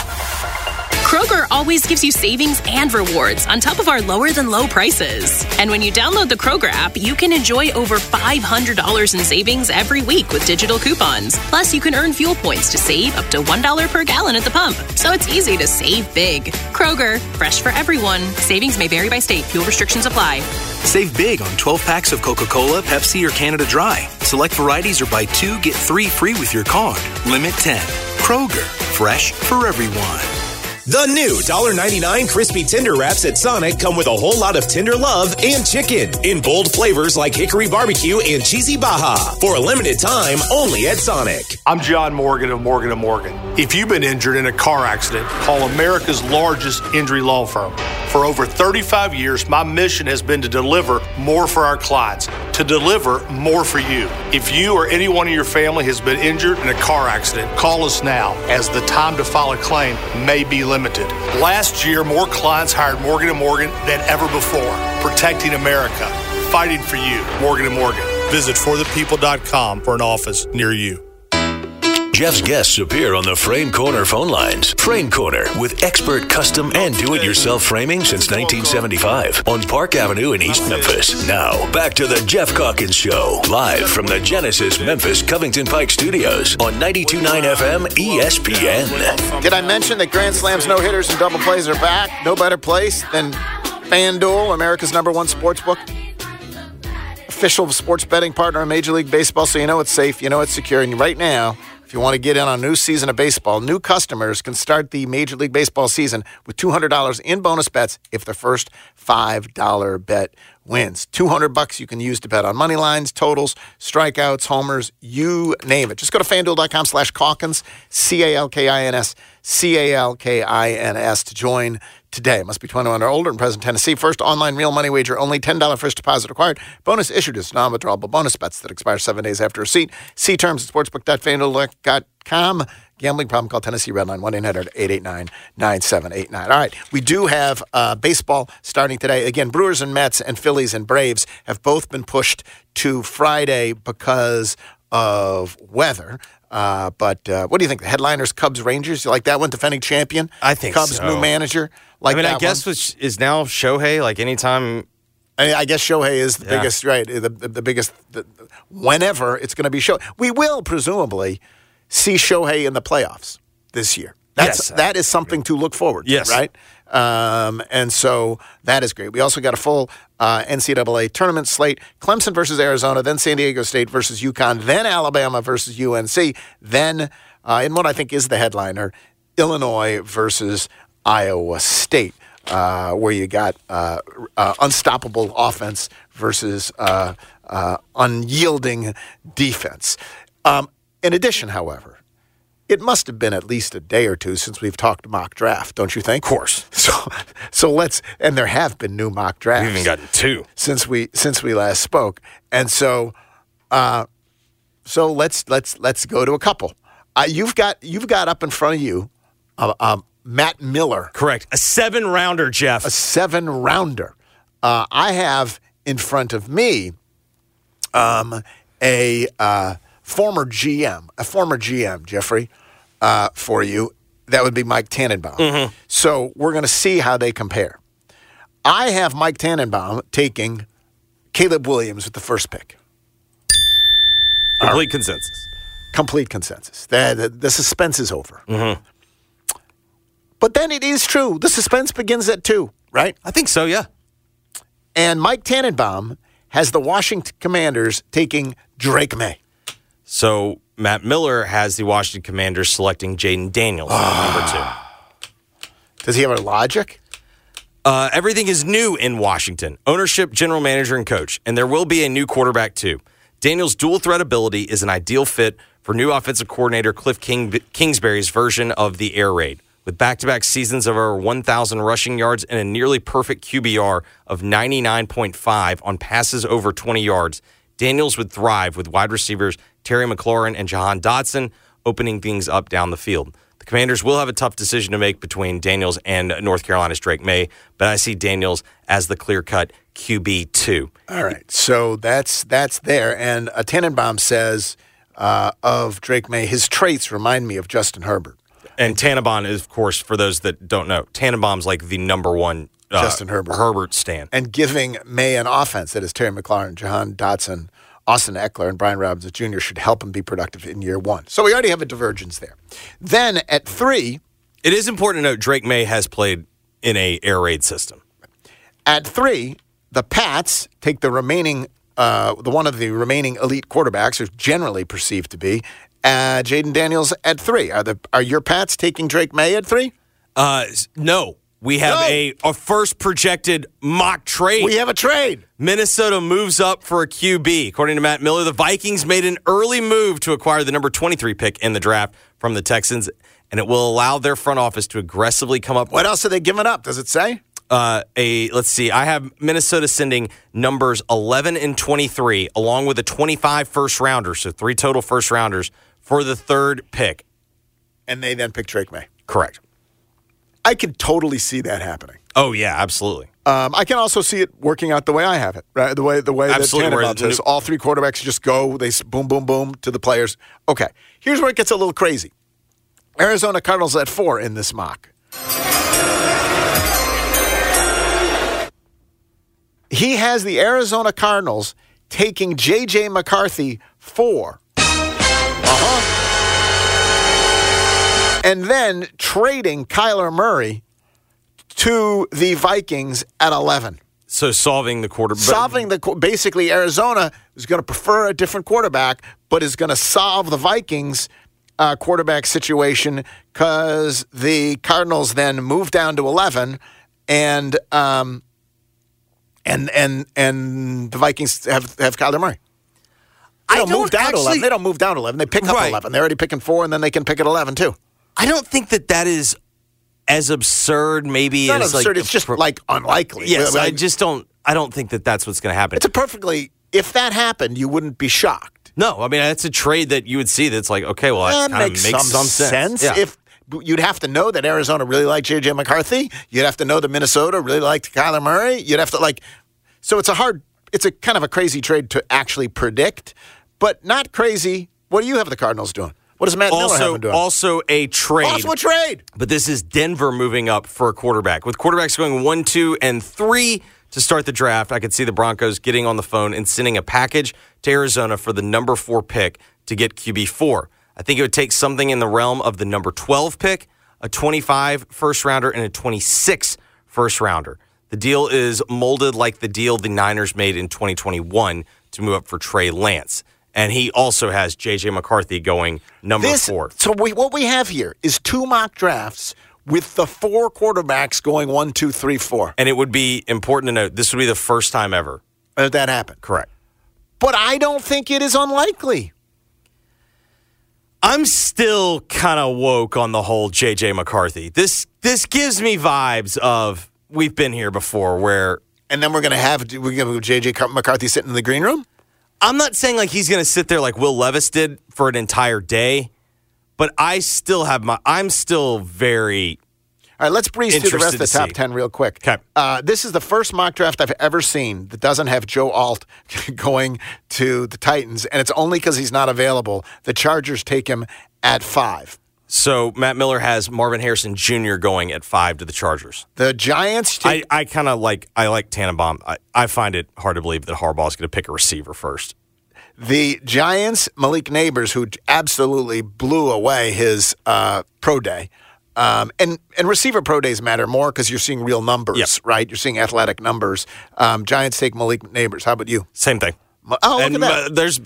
Kroger always gives you savings and rewards on top of our lower-than-low prices. And when you download the Kroger app, you can enjoy over $500 in savings every week with digital coupons. Plus, you can earn fuel points to save up to $1 per gallon at the pump. So it's easy to save big. Kroger, fresh for everyone. Savings may vary by state. Fuel restrictions apply. Save big on 12 packs of Coca-Cola, Pepsi, or Canada Dry. Select varieties or buy 2, get 3 free with your card. Limit 10. Kroger, fresh for everyone. The new $1.99 crispy tender wraps at Sonic come with a whole lot of tender love and chicken in bold flavors like hickory barbecue and cheesy Baja for a limited time only at Sonic. I'm John Morgan of Morgan & Morgan. If you've been injured in a car accident, call America's largest injury law firm. For over 35 years, my mission has been to deliver more for our clients, to deliver more for you. If you or anyone in your family has been injured in a car accident, call us now, as the time to file a claim may be limited. Last year, more clients hired Morgan & Morgan than ever before, protecting America, fighting for you. Morgan & Morgan. Visit forthepeople.com for an office near you. Jeff's guests appear on the Frame Corner phone lines. Frame Corner, with expert custom and do-it-yourself framing since 1975 on Park Avenue in East Memphis. Now, back to the Jeff Calkins Show, live from the Genesis Memphis Covington Pike Studios on 92.9 FM ESPN. Did I mention that Grand Slams, no-hitters, and double plays are back? No better place than FanDuel, America's #1 sportsbook. Official sports betting partner of Major League Baseball, so you know it's safe, you know it's secure. And right now, if you want to get in on a new season of baseball, new customers can start the Major League Baseball season with $200 in bonus bets if the first $5 bet wins. $200 you can use to bet on money lines, totals, strikeouts, homers, you name it. Just go to FanDuel.com/Calkins, CALKINS to join today. Must be 21 or older and present in Tennessee. First online real money wager, only $10 first deposit required. Bonus issued as non-withdrawable bonus bets that expire 7 days after receipt. See terms at sportsbook.fanduel.com. Gambling problem, call Tennessee Redline, 1-800-889-9789. All right, we do have baseball starting today. Again, Brewers and Mets and Phillies and Braves have both been pushed to Friday because of weather. But what do you think? The headliners, Cubs, Rangers? You like that one? Defending champion? I think Cubs, so. new manager? Like I guess which is now Shohei, like anytime. I guess Shohei is the biggest, right? The biggest, whenever it's going to be Shohei. We will presumably see Shohei in the playoffs this year. That is something to look forward to, right? And so that is great. We also got a full NCAA tournament slate. Clemson versus Arizona, then San Diego State versus UConn, then Alabama versus UNC, then in what I think is the headliner, Illinois versus Iowa State, where you got unstoppable offense versus unyielding defense. In addition, however, it must have been at least a day or two since we've talked mock draft, don't you think? Of course. So let's, and there have been new mock drafts. We've even gotten 2 since we last spoke, and so So let's go to a couple. You've got up in front of you Matt Miller. Correct. A 7-rounder, Jeff. A 7-rounder. I have in front of me a former GM, Jeffrey, for you. That would be Mike Tannenbaum. Mm-hmm. So we're going to see how they compare. I have Mike Tannenbaum taking Caleb Williams with the first pick. Complete consensus. Complete consensus. The suspense is over. Mm-hmm. But then it is true. The suspense begins at 2, right? I think so, yeah. And Mike Tannenbaum has the Washington Commanders taking Drake May. So Matt Miller has the Washington Commanders selecting Jaden Daniels number 2. Does he have a logic? Everything is new in Washington. Ownership, general manager, and coach. And there will be a new quarterback, too. Daniels' dual threat ability is an ideal fit for new offensive coordinator Cliff Kingsbury's version of the air raid. With back-to-back seasons of over 1,000 rushing yards and a nearly perfect QBR of 99.5 on passes over 20 yards, Daniels would thrive with wide receivers Terry McLaurin and Jahan Dotson opening things up down the field. The Commanders will have a tough decision to make between Daniels and North Carolina's Drake May, but I see Daniels as the clear-cut QB2. All right, so that's there. And Tannenbaum says of Drake May, his traits remind me of Justin Herbert. And Tannenbaum is, of course, for those that don't know, Tannenbaum's like the number one Justin Herbert stan. And giving May an offense that is Terry McLaurin, Jahan Dotson, Austin Eckler, and Brian Robinson Jr. should help him be productive in year 1. So we already have a divergence there. Then at 3... It is important to note Drake May has played in a air raid system. At 3, the Pats take the remaining, one of the remaining elite quarterbacks, who's generally perceived to be, Jaden Daniels at 3. Are your Pats taking Drake May at 3? No. We have a first projected mock trade. We have a trade. Minnesota moves up for a QB. According to Matt Miller, the Vikings made an early move to acquire the number 23 pick in the draft from the Texans, and it will allow their front office to aggressively come up. What else are they giving up? Does it say? Let's see. I have Minnesota sending numbers 11 and 23, along with a 25 first rounder, so 3 total first rounders for the 3rd pick. And they then pick Drake May. Correct. I can totally see that happening. Oh yeah, absolutely. I can also see it working out the way I have it, right? The way absolutely, that Tannenbaum says. All 3 quarterbacks just go. They boom, boom, boom to the players. Okay, here's where it gets a little crazy. Arizona Cardinals at 4 in this mock. He has the Arizona Cardinals taking J.J. McCarthy 4. And then trading Kyler Murray to the Vikings at 11. So solving the quarterback. Basically, Arizona is going to prefer a different quarterback, but is going to solve the Vikings quarterback situation because the Cardinals then move down to 11, and the Vikings have Kyler Murray. They don't move down to 11. They don't move down to 11. They pick up 11. They're already picking 4, and then they can pick at 11 too. I don't think that is as absurd. Maybe it's not absurd. It's just like unlikely. Yes, I don't think that's what's going to happen. It's if that happened, you wouldn't be shocked. No, I mean that's a trade that you would see. That's like, okay, well, that kind of makes some sense. Yeah. If you'd have to know that Arizona really liked J.J. McCarthy, you'd have to know that Minnesota really liked Kyler Murray. You'd have to so it's a kind of a crazy trade to actually predict, but not crazy. What do you have the Cardinals doing? What does Matt Miller have doing? Also a trade. Also a trade. But this is Denver moving up for a quarterback. With quarterbacks going 1, 2, and 3 to start the draft, I could see the Broncos getting on the phone and sending a package to Arizona for the number 4 pick to get QB4. I think it would take something in the realm of the number 12 pick, a 25 first rounder, and a 26 first rounder. The deal is molded like the deal the Niners made in 2021 to move up for Trey Lance. And he also has J.J. McCarthy going number 4. So what we have here is 2 mock drafts with the 4 quarterbacks going 1, 2, 3, 4. And it would be important to note, this would be the first time ever that happened. Correct. But I don't think it is unlikely. I'm still kind of woke on the whole J.J. McCarthy. This gives me vibes of we've been here before where... And then we're going to have J.J. McCarthy sitting in the green room? I'm not saying like he's going to sit there like Will Levis did for an entire day, but I'm still very. All right, let's breeze through the rest of the top 10 real quick. Okay. This is the first mock draft I've ever seen that doesn't have Joe Alt going to the Titans, and it's only because he's not available. The Chargers take him at 5. So Matt Miller has Marvin Harrison Jr. going at 5 to the Chargers. The Giants take... I kind of like Tannenbaum. I find it hard to believe that Harbaugh's going to pick a receiver first. The Giants, Malik Neighbors, who absolutely blew away his pro day. And receiver pro days matter more because you're seeing real numbers, right? You're seeing athletic numbers. Giants take Malik Neighbors. How about you? Same thing. Oh, look at that. There's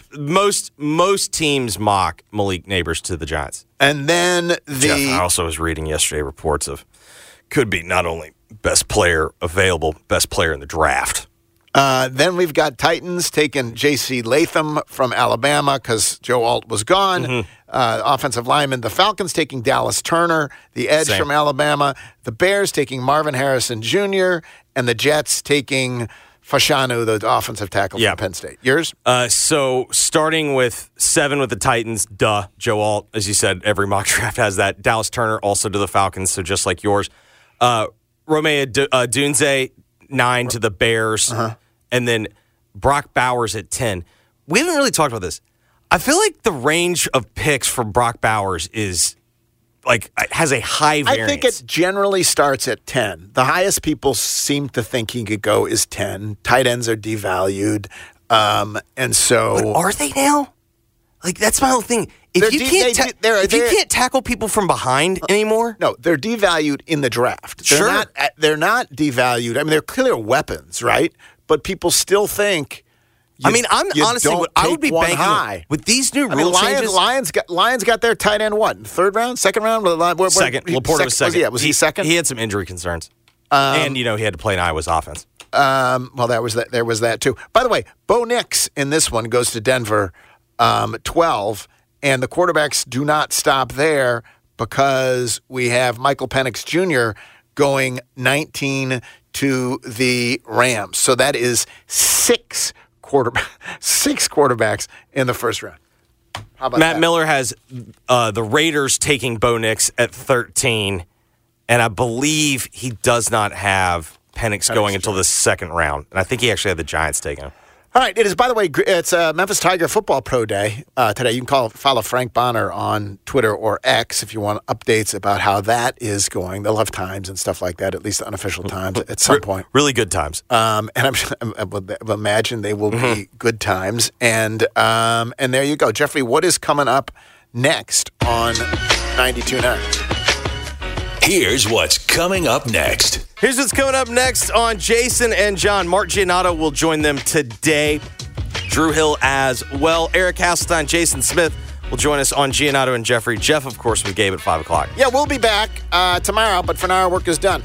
most teams mock Malik Neighbors to the Giants. And then Jeff, I also was reading yesterday reports of could be not only best player available, best player in the draft. Then we've got Titans taking J.C. Latham from Alabama because Joe Alt was gone. Mm-hmm. Offensive lineman. The Falcons taking Dallas Turner, the edge from Alabama. The Bears taking Marvin Harrison Jr. and the Jets taking Fashanu, the offensive tackle from Penn State. Yours? So starting with 7 with the Titans, Joe Alt, as you said, every mock draft has that. Dallas Turner also to the Falcons, so just like yours. Romeo Dunze, 9 to the Bears, and then Brock Bowers at 10. We haven't really talked about this. I feel like the range of picks for Brock Bowers is has a high variance. I think it generally starts at 10. The highest people seem to think he could go is 10. Tight ends are devalued, and so but are they now? Like that's my whole thing. If you can't tackle people from behind anymore, no, they're devalued in the draft. They're not devalued. I mean, they're clear weapons, right? But people still think. I would be banking high with these new rule changes. Lions got their tight end third round, second round, second. Laporta was second. Was he second? He had some injury concerns, and he had to play in Iowa's offense. Well, there was that too. By the way, Bo Nix in this one goes to Denver, 12, and the quarterbacks do not stop there because we have Michael Penix Jr. going 19 to the Rams. So that is 6 quarterbacks in the first round. How about Matt that? Miller has the Raiders taking Bo Nix at 13, and I believe he does not have Penix going until the second round. And I think he actually had the Giants taking him. All right. It is, by the way, it's Memphis Tiger Football Pro Day today. You can follow Frank Bonner on Twitter or X if you want updates about how that is going. They'll have times and stuff like that, at least unofficial times at some point. Really good times. And I would imagine they will be good times. And there you go. Jeffrey, what is coming up next on 92.9? Here's what's coming up next. Here's what's coming up next on Jason and John. Mark Giannotto will join them today. Drew Hill as well. Eric Hasseltine, Jason Smith will join us on Giannotto and Jeffrey. Jeff, of course, with Gabe at 5 o'clock. Yeah, we'll be back tomorrow, but for now, our work is done.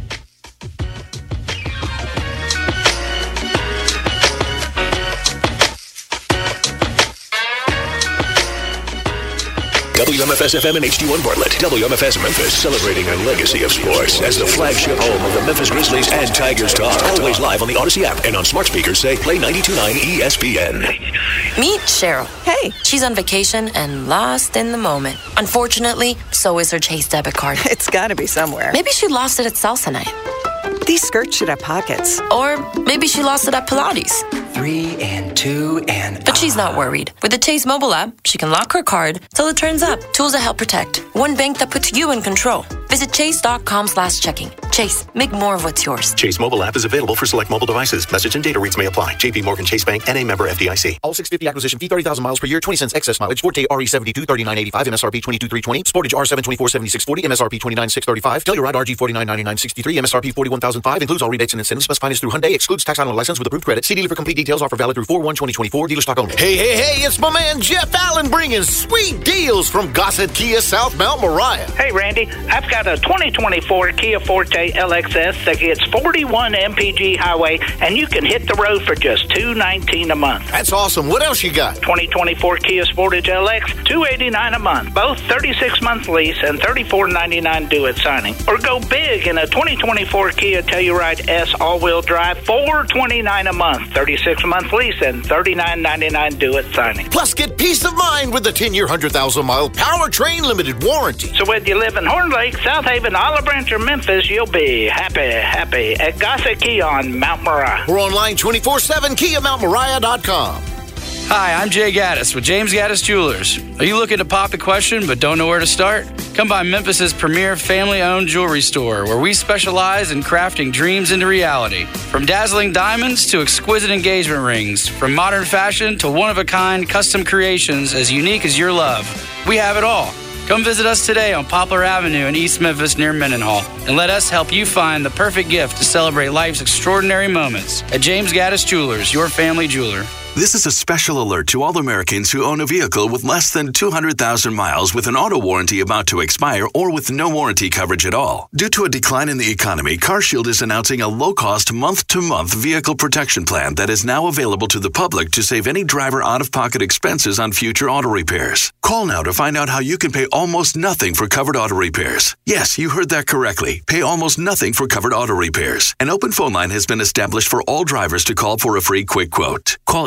WMFS-FM and HD1 Bartlett. WMFS Memphis, celebrating a legacy of sports as the flagship home of the Memphis Grizzlies and Tigers talk. Always live on the Odyssey app and on smart speakers. Say, play 92.9 ESPN. Meet Cheryl. Hey. She's on vacation and lost in the moment. Unfortunately, so is her Chase debit card. It's got to be somewhere. Maybe she lost it at salsa night. These skirts should have pockets. Or maybe she lost it at Pilates. 3 and 2 and... But she's not worried. With the Chase mobile app, she can lock her card till it turns up. Tools that help protect. One bank that puts you in control. Visit chase.com/checking. Chase, make more of what's yours. Chase mobile app is available for select mobile devices. Message and data rates may apply. JP Morgan Chase Bank, N.A. member FDIC. All 650 acquisition fee, 30,000 miles per year, 20 cents excess mileage. Forte RE72, 39.85, MSRP 22,320. Sportage R7, 24,7640, MSRP 29,635. Telluride RG 49,9963, MSRP 41,005. Includes all rebates and incentives. Must finance through Hyundai. Excludes tax on a license with approved credit. See dealer for complete details. Offer valid through 4/1/2024. Dealer stock only. Hey, it's my man Jeff Allen bringing sweet deals from Gossett Kia South Mount Moriah. Hey, Randy, I've got a 2024 Kia Forte Sportage LXS that gets 41 MPG highway, and you can hit the road for just $219 a month. That's awesome. What else you got? 2024 Kia Sportage LX, $289 a month. Both 36-month lease and $34.99 due at signing. Or go big in a 2024 Kia Telluride S all-wheel drive, $429 a month. 36-month lease and $39.99 due at signing. Plus, get peace of mind with the 10-year, 100,000-mile powertrain limited warranty. So whether you live in Horn Lake, South Haven, Olive Branch, or Memphis, you'll be happy at Gossett Kia on Mount Moriah. We're online 24/7, KiaMountMoriah.com. Hi, I'm Jay Gaddis with James Gaddis Jewelers. Are you looking to pop a question but don't know where to start? Come by Memphis's premier family-owned jewelry store, where we specialize in crafting dreams into reality. From dazzling diamonds to exquisite engagement rings, from modern fashion to one-of-a-kind custom creations as unique as your love. We have it all. Come visit us today on Poplar Avenue in East Memphis near Mendenhall, and let us help you find the perfect gift to celebrate life's extraordinary moments at James Gaddis Jewelers, your family jeweler. This is a special alert to all Americans who own a vehicle with less than 200,000 miles with an auto warranty about to expire or with no warranty coverage at all. Due to a decline in the economy, CarShield is announcing a low-cost month-to-month vehicle protection plan that is now available to the public to save any driver out-of-pocket expenses on future auto repairs. Call now to find out how you can pay almost nothing for covered auto repairs. Yes, you heard that correctly. Pay almost nothing for covered auto repairs. An open phone line has been established for all drivers to call for a free quick quote. Call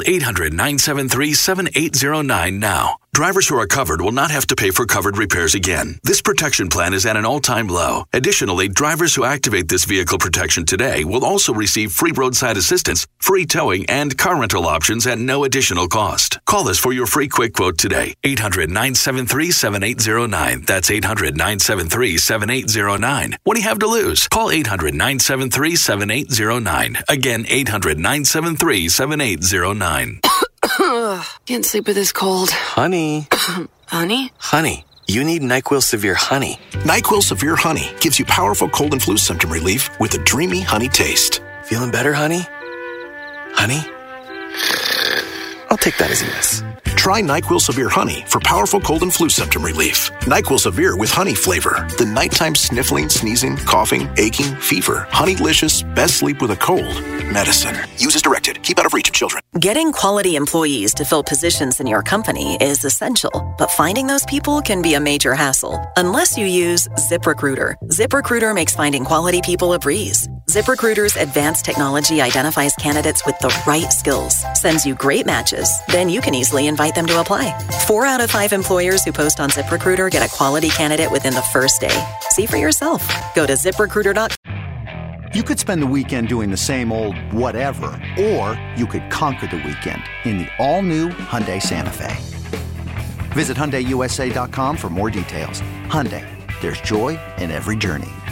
800-973-7809 now. Drivers who are covered will not have to pay for covered repairs again. This protection plan is at an all-time low. Additionally, drivers who activate this vehicle protection today will also receive free roadside assistance, free towing, and car rental options at no additional cost. Call us for your free quick quote today. 800-973-7809. That's 800-973-7809. What do you have to lose? Call 800-973-7809. Again, 800-973-7809. Can't sleep with this cold. Honey. Honey? Honey, you need NyQuil Severe Honey. NyQuil Severe Honey gives you powerful cold and flu symptom relief with a dreamy honey taste. Feeling better, honey? Honey? I'll take that as a yes. Try NyQuil Severe Honey for powerful cold and flu symptom relief. NyQuil Severe with honey flavor. The nighttime sniffling, sneezing, coughing, aching, fever. Honeylicious, best sleep with a cold. Medicine. Use as directed. Keep out of reach of children. Getting quality employees to fill positions in your company is essential, but finding those people can be a major hassle unless you use ZipRecruiter. ZipRecruiter makes finding quality people a breeze. ZipRecruiter's advanced technology identifies candidates with the right skills, sends you great matches, then you can easily invite them to apply. 4 out of 5 employers who post on ZipRecruiter get a quality candidate within the first day. See for yourself. Go to ZipRecruiter.com. You could spend the weekend doing the same old whatever, or you could conquer the weekend in the all-new Hyundai Santa Fe. Visit HyundaiUSA.com for more details. Hyundai, there's joy in every journey.